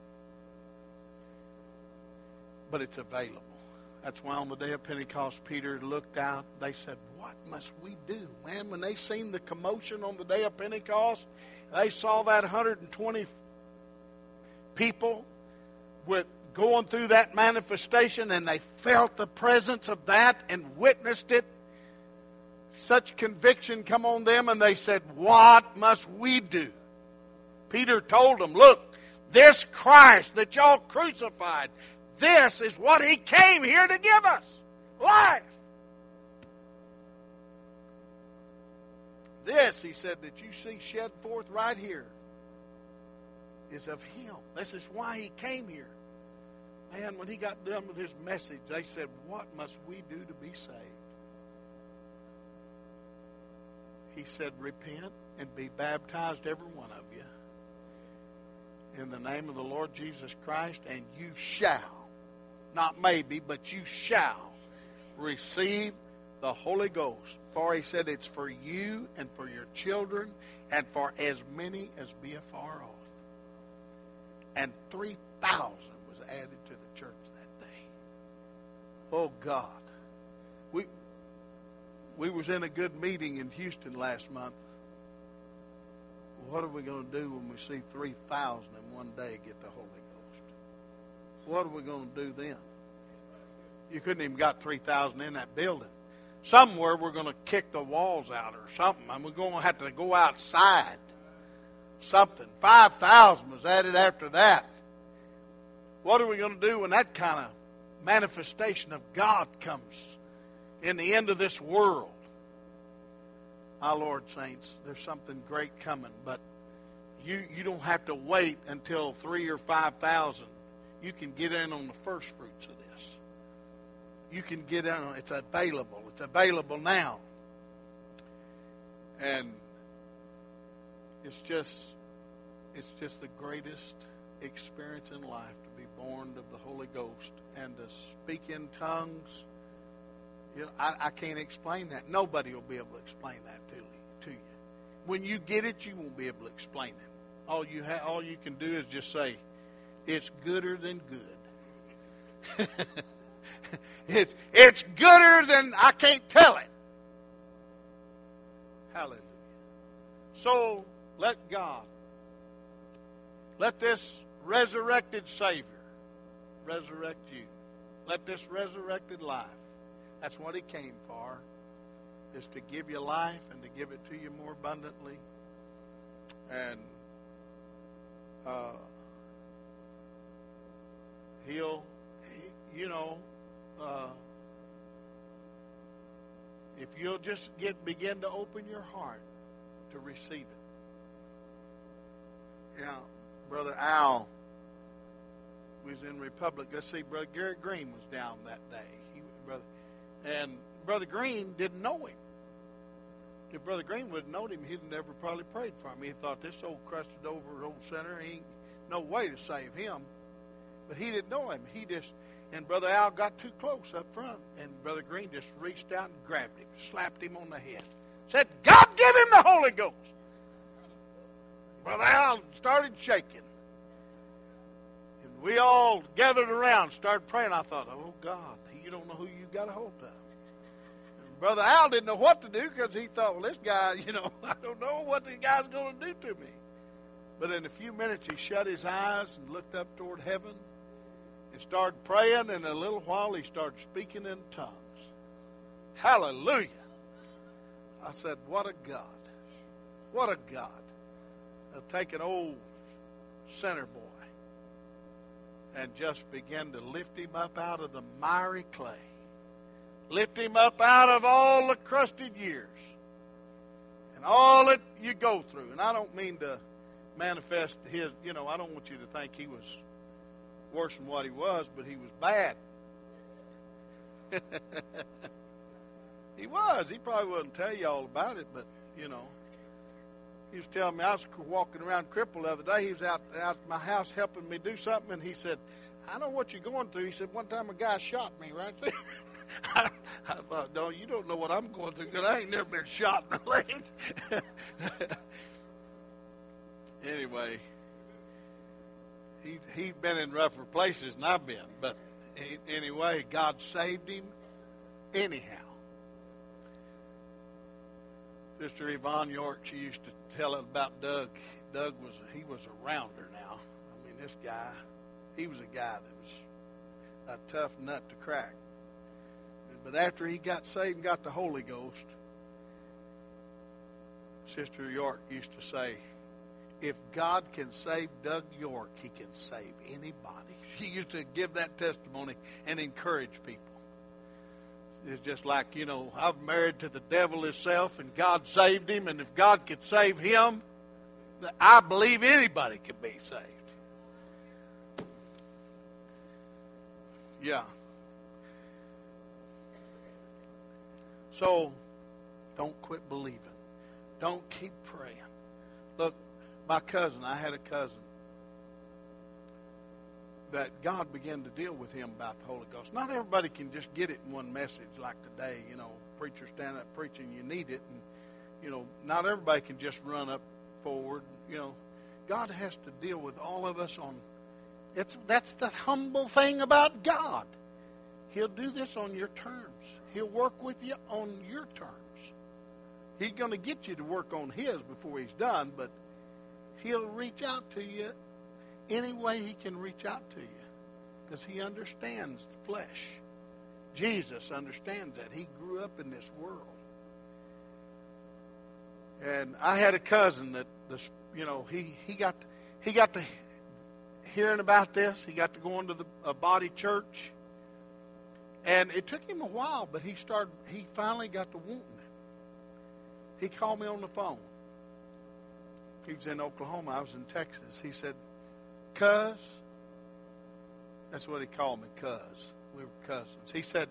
But it's available. That's why on the day of Pentecost, Peter looked out. They said, "What must we do?" Man, when they seen the commotion on the day of Pentecost, they saw that 120 people going through that manifestation, and they felt the presence of that and witnessed it. such conviction come on them, and they said, what must we do? Peter told them, look, this Christ that y'all crucified, this is what He came here to give us. Life. This, he said, that you see shed forth right here is of Him. This is why He came here. Man, when He got done with His message, they said, what must we do to be saved? He said, repent and be baptized, every one of you, in the name of the Lord Jesus Christ, and you shall, not maybe, but you shall receive the Holy Ghost. For He said it's for you and for your children and for as many as be afar off. And 3,000 was added to the church that day. Oh God. We was in a good meeting in Houston last month. What are we going to do when we see 3,000 in one day get the Holy Ghost? What are we going to do then? You couldn't even got 3,000 in that building. Somewhere we're going to kick the walls out or something. I mean, we're going to have to go outside. Something. 5,000 was added after that. What are we going to do when that kind of manifestation of God comes in the end of this world? My Lord, saints, there's something great coming, but you don't have to wait until 3,000 or 5,000. You can get in on the first fruits of this. You can get in on it. It's available. It's available now. And it's just the greatest experience in life to be born of the Holy Ghost and to speak in tongues. You know, I can't explain that. Nobody will be able to explain that to you. When you get it, you won't be able to explain it. All you can do is just say, it's gooder than good. It's gooder than I can't tell it. Hallelujah. So let God, let this resurrected Savior resurrect you. Let this resurrected life, that's what He came for, is to give you life and to give it to you more abundantly. And if you'll just begin to open your heart to receive it. You know, Brother Al was in Republic. Let's see, Brother Gary Green was down that day. And Brother Green didn't know him. If Brother Green would have known him, he'd never probably prayed for him. He thought, this old crusted over old sinner, he ain't no way to save him. But he didn't know him. And Brother Al got too close up front, and Brother Green just reached out and grabbed him, slapped him on the head, said, God give him the Holy Ghost. Brother Al started shaking. And we all gathered around, started praying. I thought, oh God, you don't know who you got a hold of. And Brother Al didn't know what to do because he thought, well, this guy, I don't know what this guy's going to do to me. But in a few minutes, he shut his eyes and looked up toward heaven and started praying. And in a little while, he started speaking in tongues. Hallelujah. I said, what a God. What a God. I'll take an old sinner boy and just begin to lift him up out of the miry clay. Lift him up out of all the crusted years and all that you go through. And I don't mean to manifest his, I don't want you to think he was worse than what he was, but he was bad. He was. He probably wouldn't tell you all about it, but, he was telling me, I was walking around crippled the other day. He was out at my house helping me do something, and he said, I know what you're going through. He said, one time a guy shot me right there. I thought, no, you don't know what I'm going through because I ain't never been shot in the leg. Anyway, he'd been in rougher places than I've been. But anyway, God saved him anyhow. Sister Yvonne York, she used to tell it about Doug. Doug was a rounder now. I mean, this guy, he was a guy that was a tough nut to crack. But after he got saved and got the Holy Ghost, Sister York used to say, if God can save Doug York, he can save anybody. She used to give that testimony and encourage people. It's just like, I'm married to the devil himself, and God saved him, and if God could save him, I believe anybody can be saved. Yeah. So, don't quit believing. Don't keep praying. Look, my cousin, I had a cousin that God began to deal with him about the Holy Ghost. Not everybody can just get it in one message like today. Preachers stand up preaching, you need it. And, not everybody can just run up forward. God has to deal with all of us on... That's the humble thing about God. He'll do this on your terms. He'll work with you on your terms. He's going to get you to work on his before he's done, but he'll reach out to you any way he can reach out to you, because he understands the flesh. Jesus understands that. He grew up in this world. And I had a cousin that, he got to hearing about this. He got to go into a body church. And it took him a while, but he finally got to wanting it. He called me on the phone. He was in Oklahoma. I was in Texas. He said, "Cuz," that's what he called me, cuz. We were cousins. He said,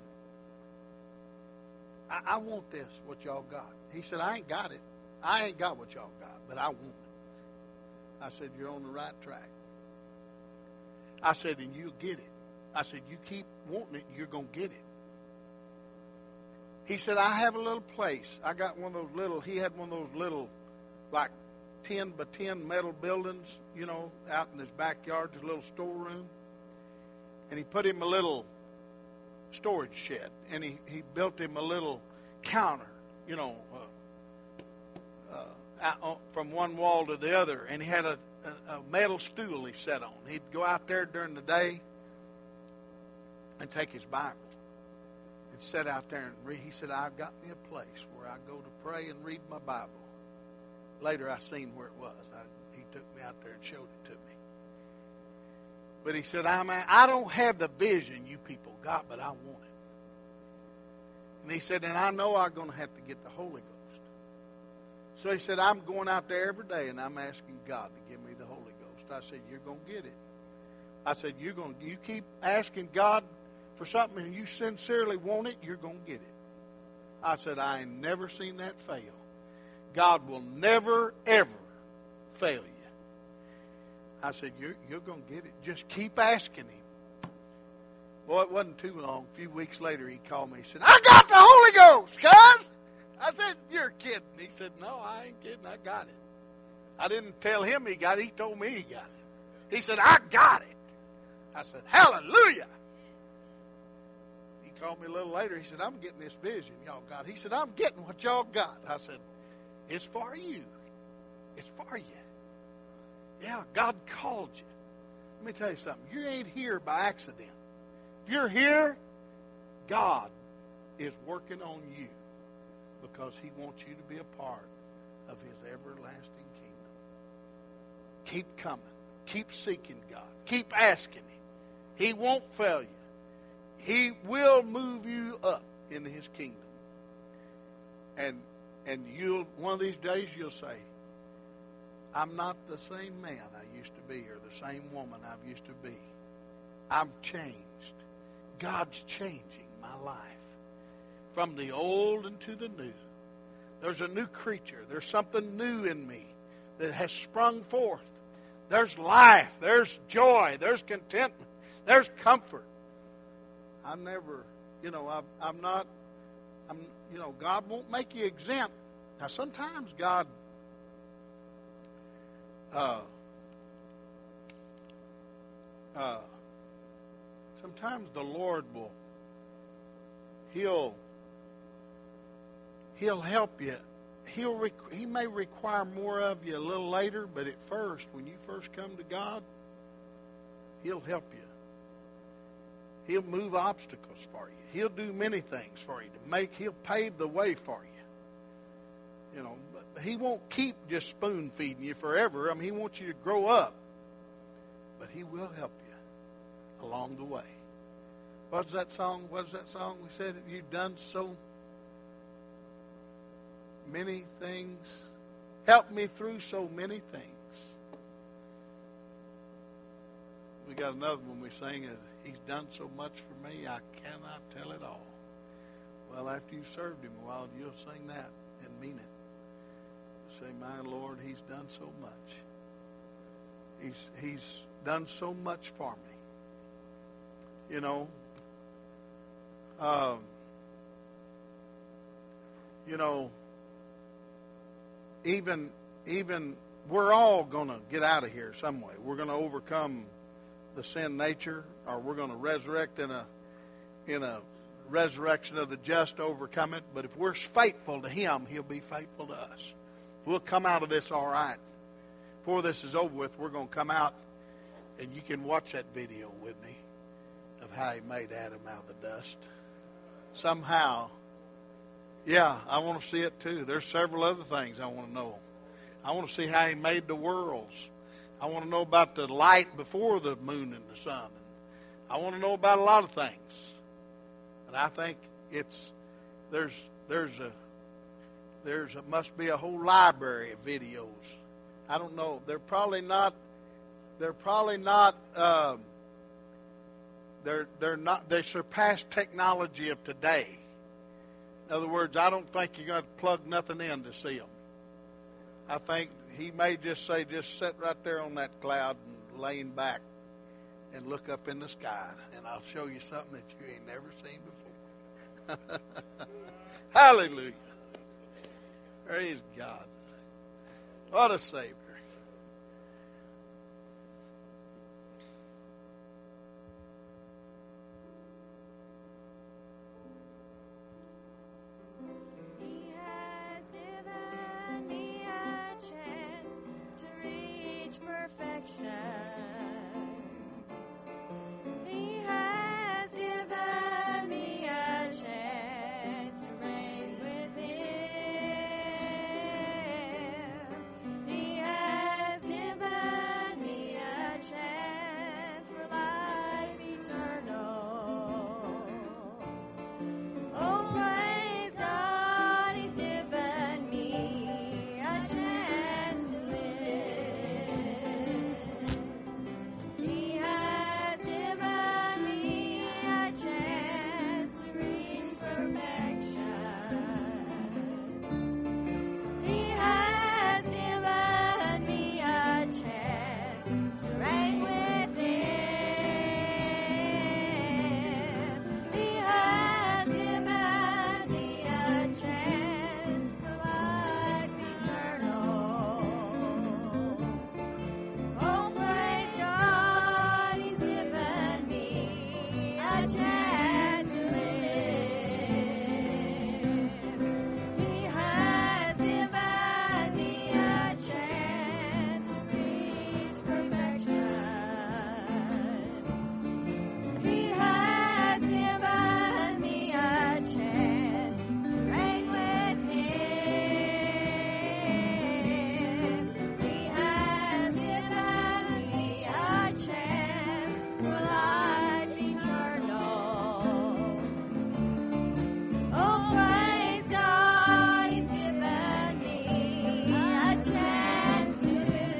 I want this, what y'all got. He said, I ain't got it. I ain't got what y'all got, but I want it. I said, you're on the right track. I said, and you'll get it. I said, you keep wanting it, you're going to get it. He said, I have a little place. I got one of those little, he had one of those little, like 10 by 10 metal buildings, out in his backyard, his little storeroom. And he put him a little storage shed. And he built him a little counter, from one wall to the other. And he had a metal stool he sat on. He'd go out there during the day and take his Bible and sit out there and read. He said, I've got me a place where I go to pray and read my Bible. Later I seen where it was. He took me out there and showed it to me. But he said, I don't have the vision you people got, but I want it. And he said, and I know I'm going to have to get the Holy Ghost. So he said, I'm going out there every day and I'm asking God to give me the Holy Ghost. I said, you're going to get it. I said, you keep asking God for something and you sincerely want it, you're going to get it. I said, I ain't never seen that fail. God will never, ever fail you. I said, you're going to get it. Just keep asking him. Boy, it wasn't too long. A few weeks later, he called me. He said, I got the Holy Ghost, cuz. I said, you're kidding. He said, no, I ain't kidding. I got it. I didn't tell him he got it. He told me he got it. He said, I got it. I said, hallelujah. He called me a little later. He said, I'm getting this vision y'all got. He said, I'm getting what y'all got. I said, it's for you. It's for you. Yeah, God called you. Let me tell you something. You ain't here by accident. If you're here, God is working on you because he wants you to be a part of his everlasting kingdom. Keep coming. Keep seeking God. Keep asking him. He won't fail you. He will move you up into his kingdom. And one of these days you'll say, I'm not the same man I used to be or the same woman I used to be. I've changed. God's changing my life. From the old into the new. There's a new creature. There's something new in me that has sprung forth. There's life. There's joy. There's contentment. There's comfort. I never, God won't make you exempt. Now, sometimes God, sometimes the Lord He'll help you. He may require more of you a little later, but at first, when you first come to God, He'll help you. He'll move obstacles for you. He'll do many things for you He'll pave the way for you. You know, but He won't keep just spoon feeding you forever. I mean, He wants you to grow up. But He will help you along the way. What's that song? What's that song? We said you've done so many things. Help me through so many things. We got another one we sing. He's done so much for me, I cannot tell it all. Well, after you've served Him a while, you'll sing that and mean it. Say, my Lord, He's done so much. He's done so much for me. You know, even we're all going to get out of here some way. We're going to overcome the sin nature, or we're going to resurrect in a resurrection of the just, overcome it. But if we're faithful to Him, He'll be faithful to us. We'll come out of this all right. Before this is over with, we're going to come out, and you can watch that video with me of how He made Adam out of the dust. Somehow, yeah, I want to see it too. There's several other things I want to know. I want to see how He made the worlds. I want to know about the light before the moon and the sun. I want to know about a lot of things. And I think there must be a whole library of videos. I don't know. They're probably not. They surpass technology of today. In other words, I don't think you're going to plug nothing in to see them. I think He may just say, just sit right there on that cloud and lean back and look up in the sky, and I'll show you something that you ain't never seen before. Hallelujah. Praise God. What a Savior. He has given me a chance to reach perfection. He has given me a chance to reign with Him. He has given me a chance for life eternal. Oh, praise God, He's given me a chance to live. He has given me a chance to reach perfection. He has given me a chance to reign with Him. He has given me a chance for life eternal. Oh, praise God, He's given me a chance to live. He has given me a chance to reach perfection. He has given me a chance to reign with Him. He has given me a chance for life eternal. Oh, praise God, He's given me a chance to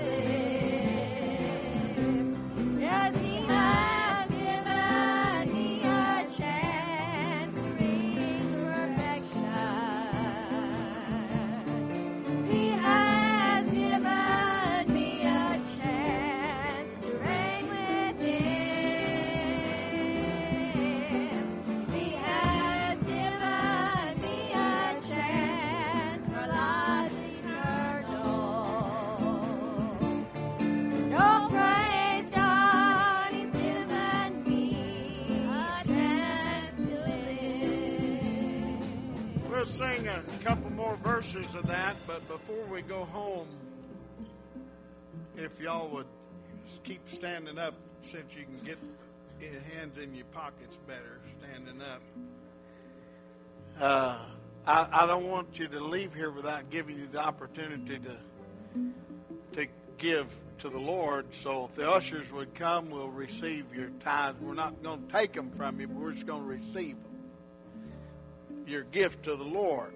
live. Yes, He has given me a chance to reach perfection. He has given me a chance to reign with Him. He has given me a chance for life eternal. Oh, praise God, He's given me a chance to live. We'll sing a couple more verses of that, but before we go home, if y'all would just keep standing up since you can get your hands in your pockets better standing up. I don't want you to leave here without giving you the opportunity to give to the Lord. So if the ushers would come, we'll receive your tithes. We're not going to take them from you, but we're just going to receive them. Your gift to the Lord.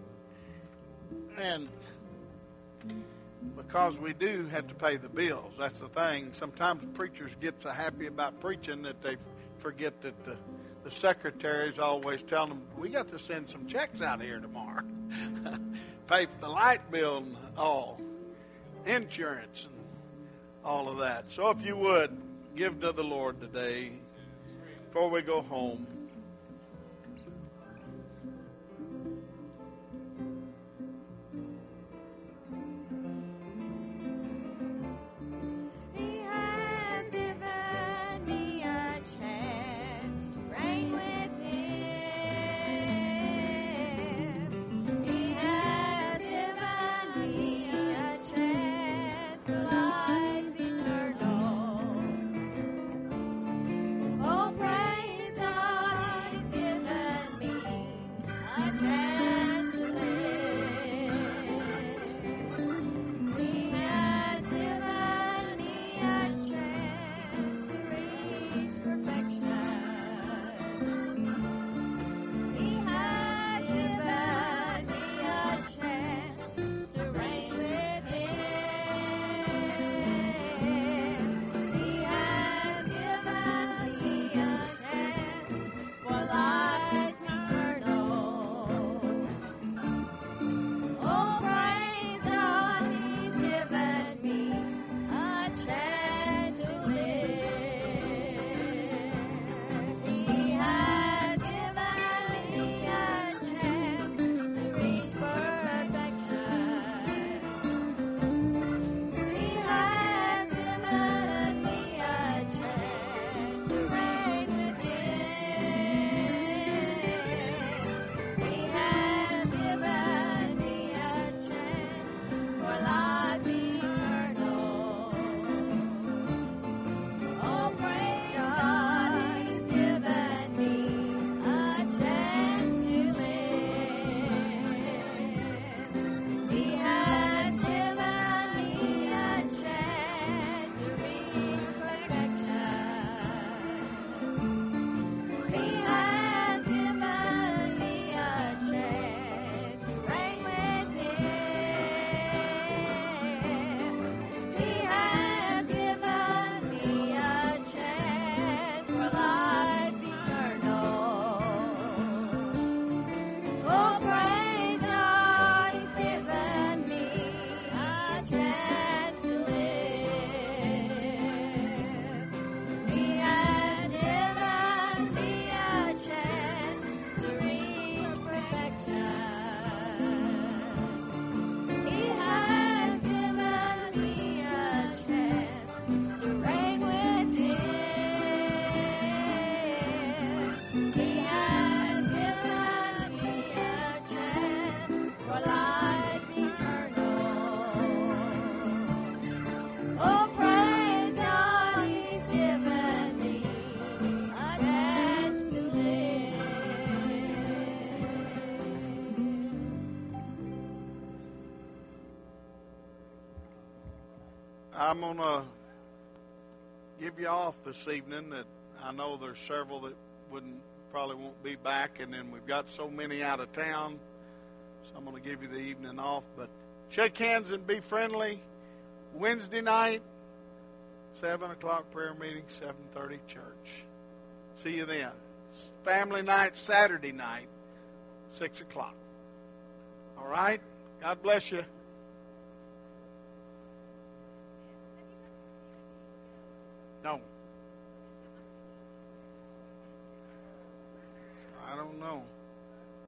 And because we do have to pay the bills, that's the thing. Sometimes preachers get so happy about preaching that they forget that the secretaries always tell them, we got to send some checks out here tomorrow. Pay for the light bill and all, insurance and all of that. So if you would, give to the Lord today before we go home. I'm going to give you off this evening. That I know there's several that probably won't be back, and then we've got so many out of town. So I'm going to give you the evening off. But shake hands and be friendly. Wednesday night, 7 o'clock prayer meeting, 7:30 church. See you then. Family night, Saturday night, 6 o'clock. All right? God bless you. No. I don't know.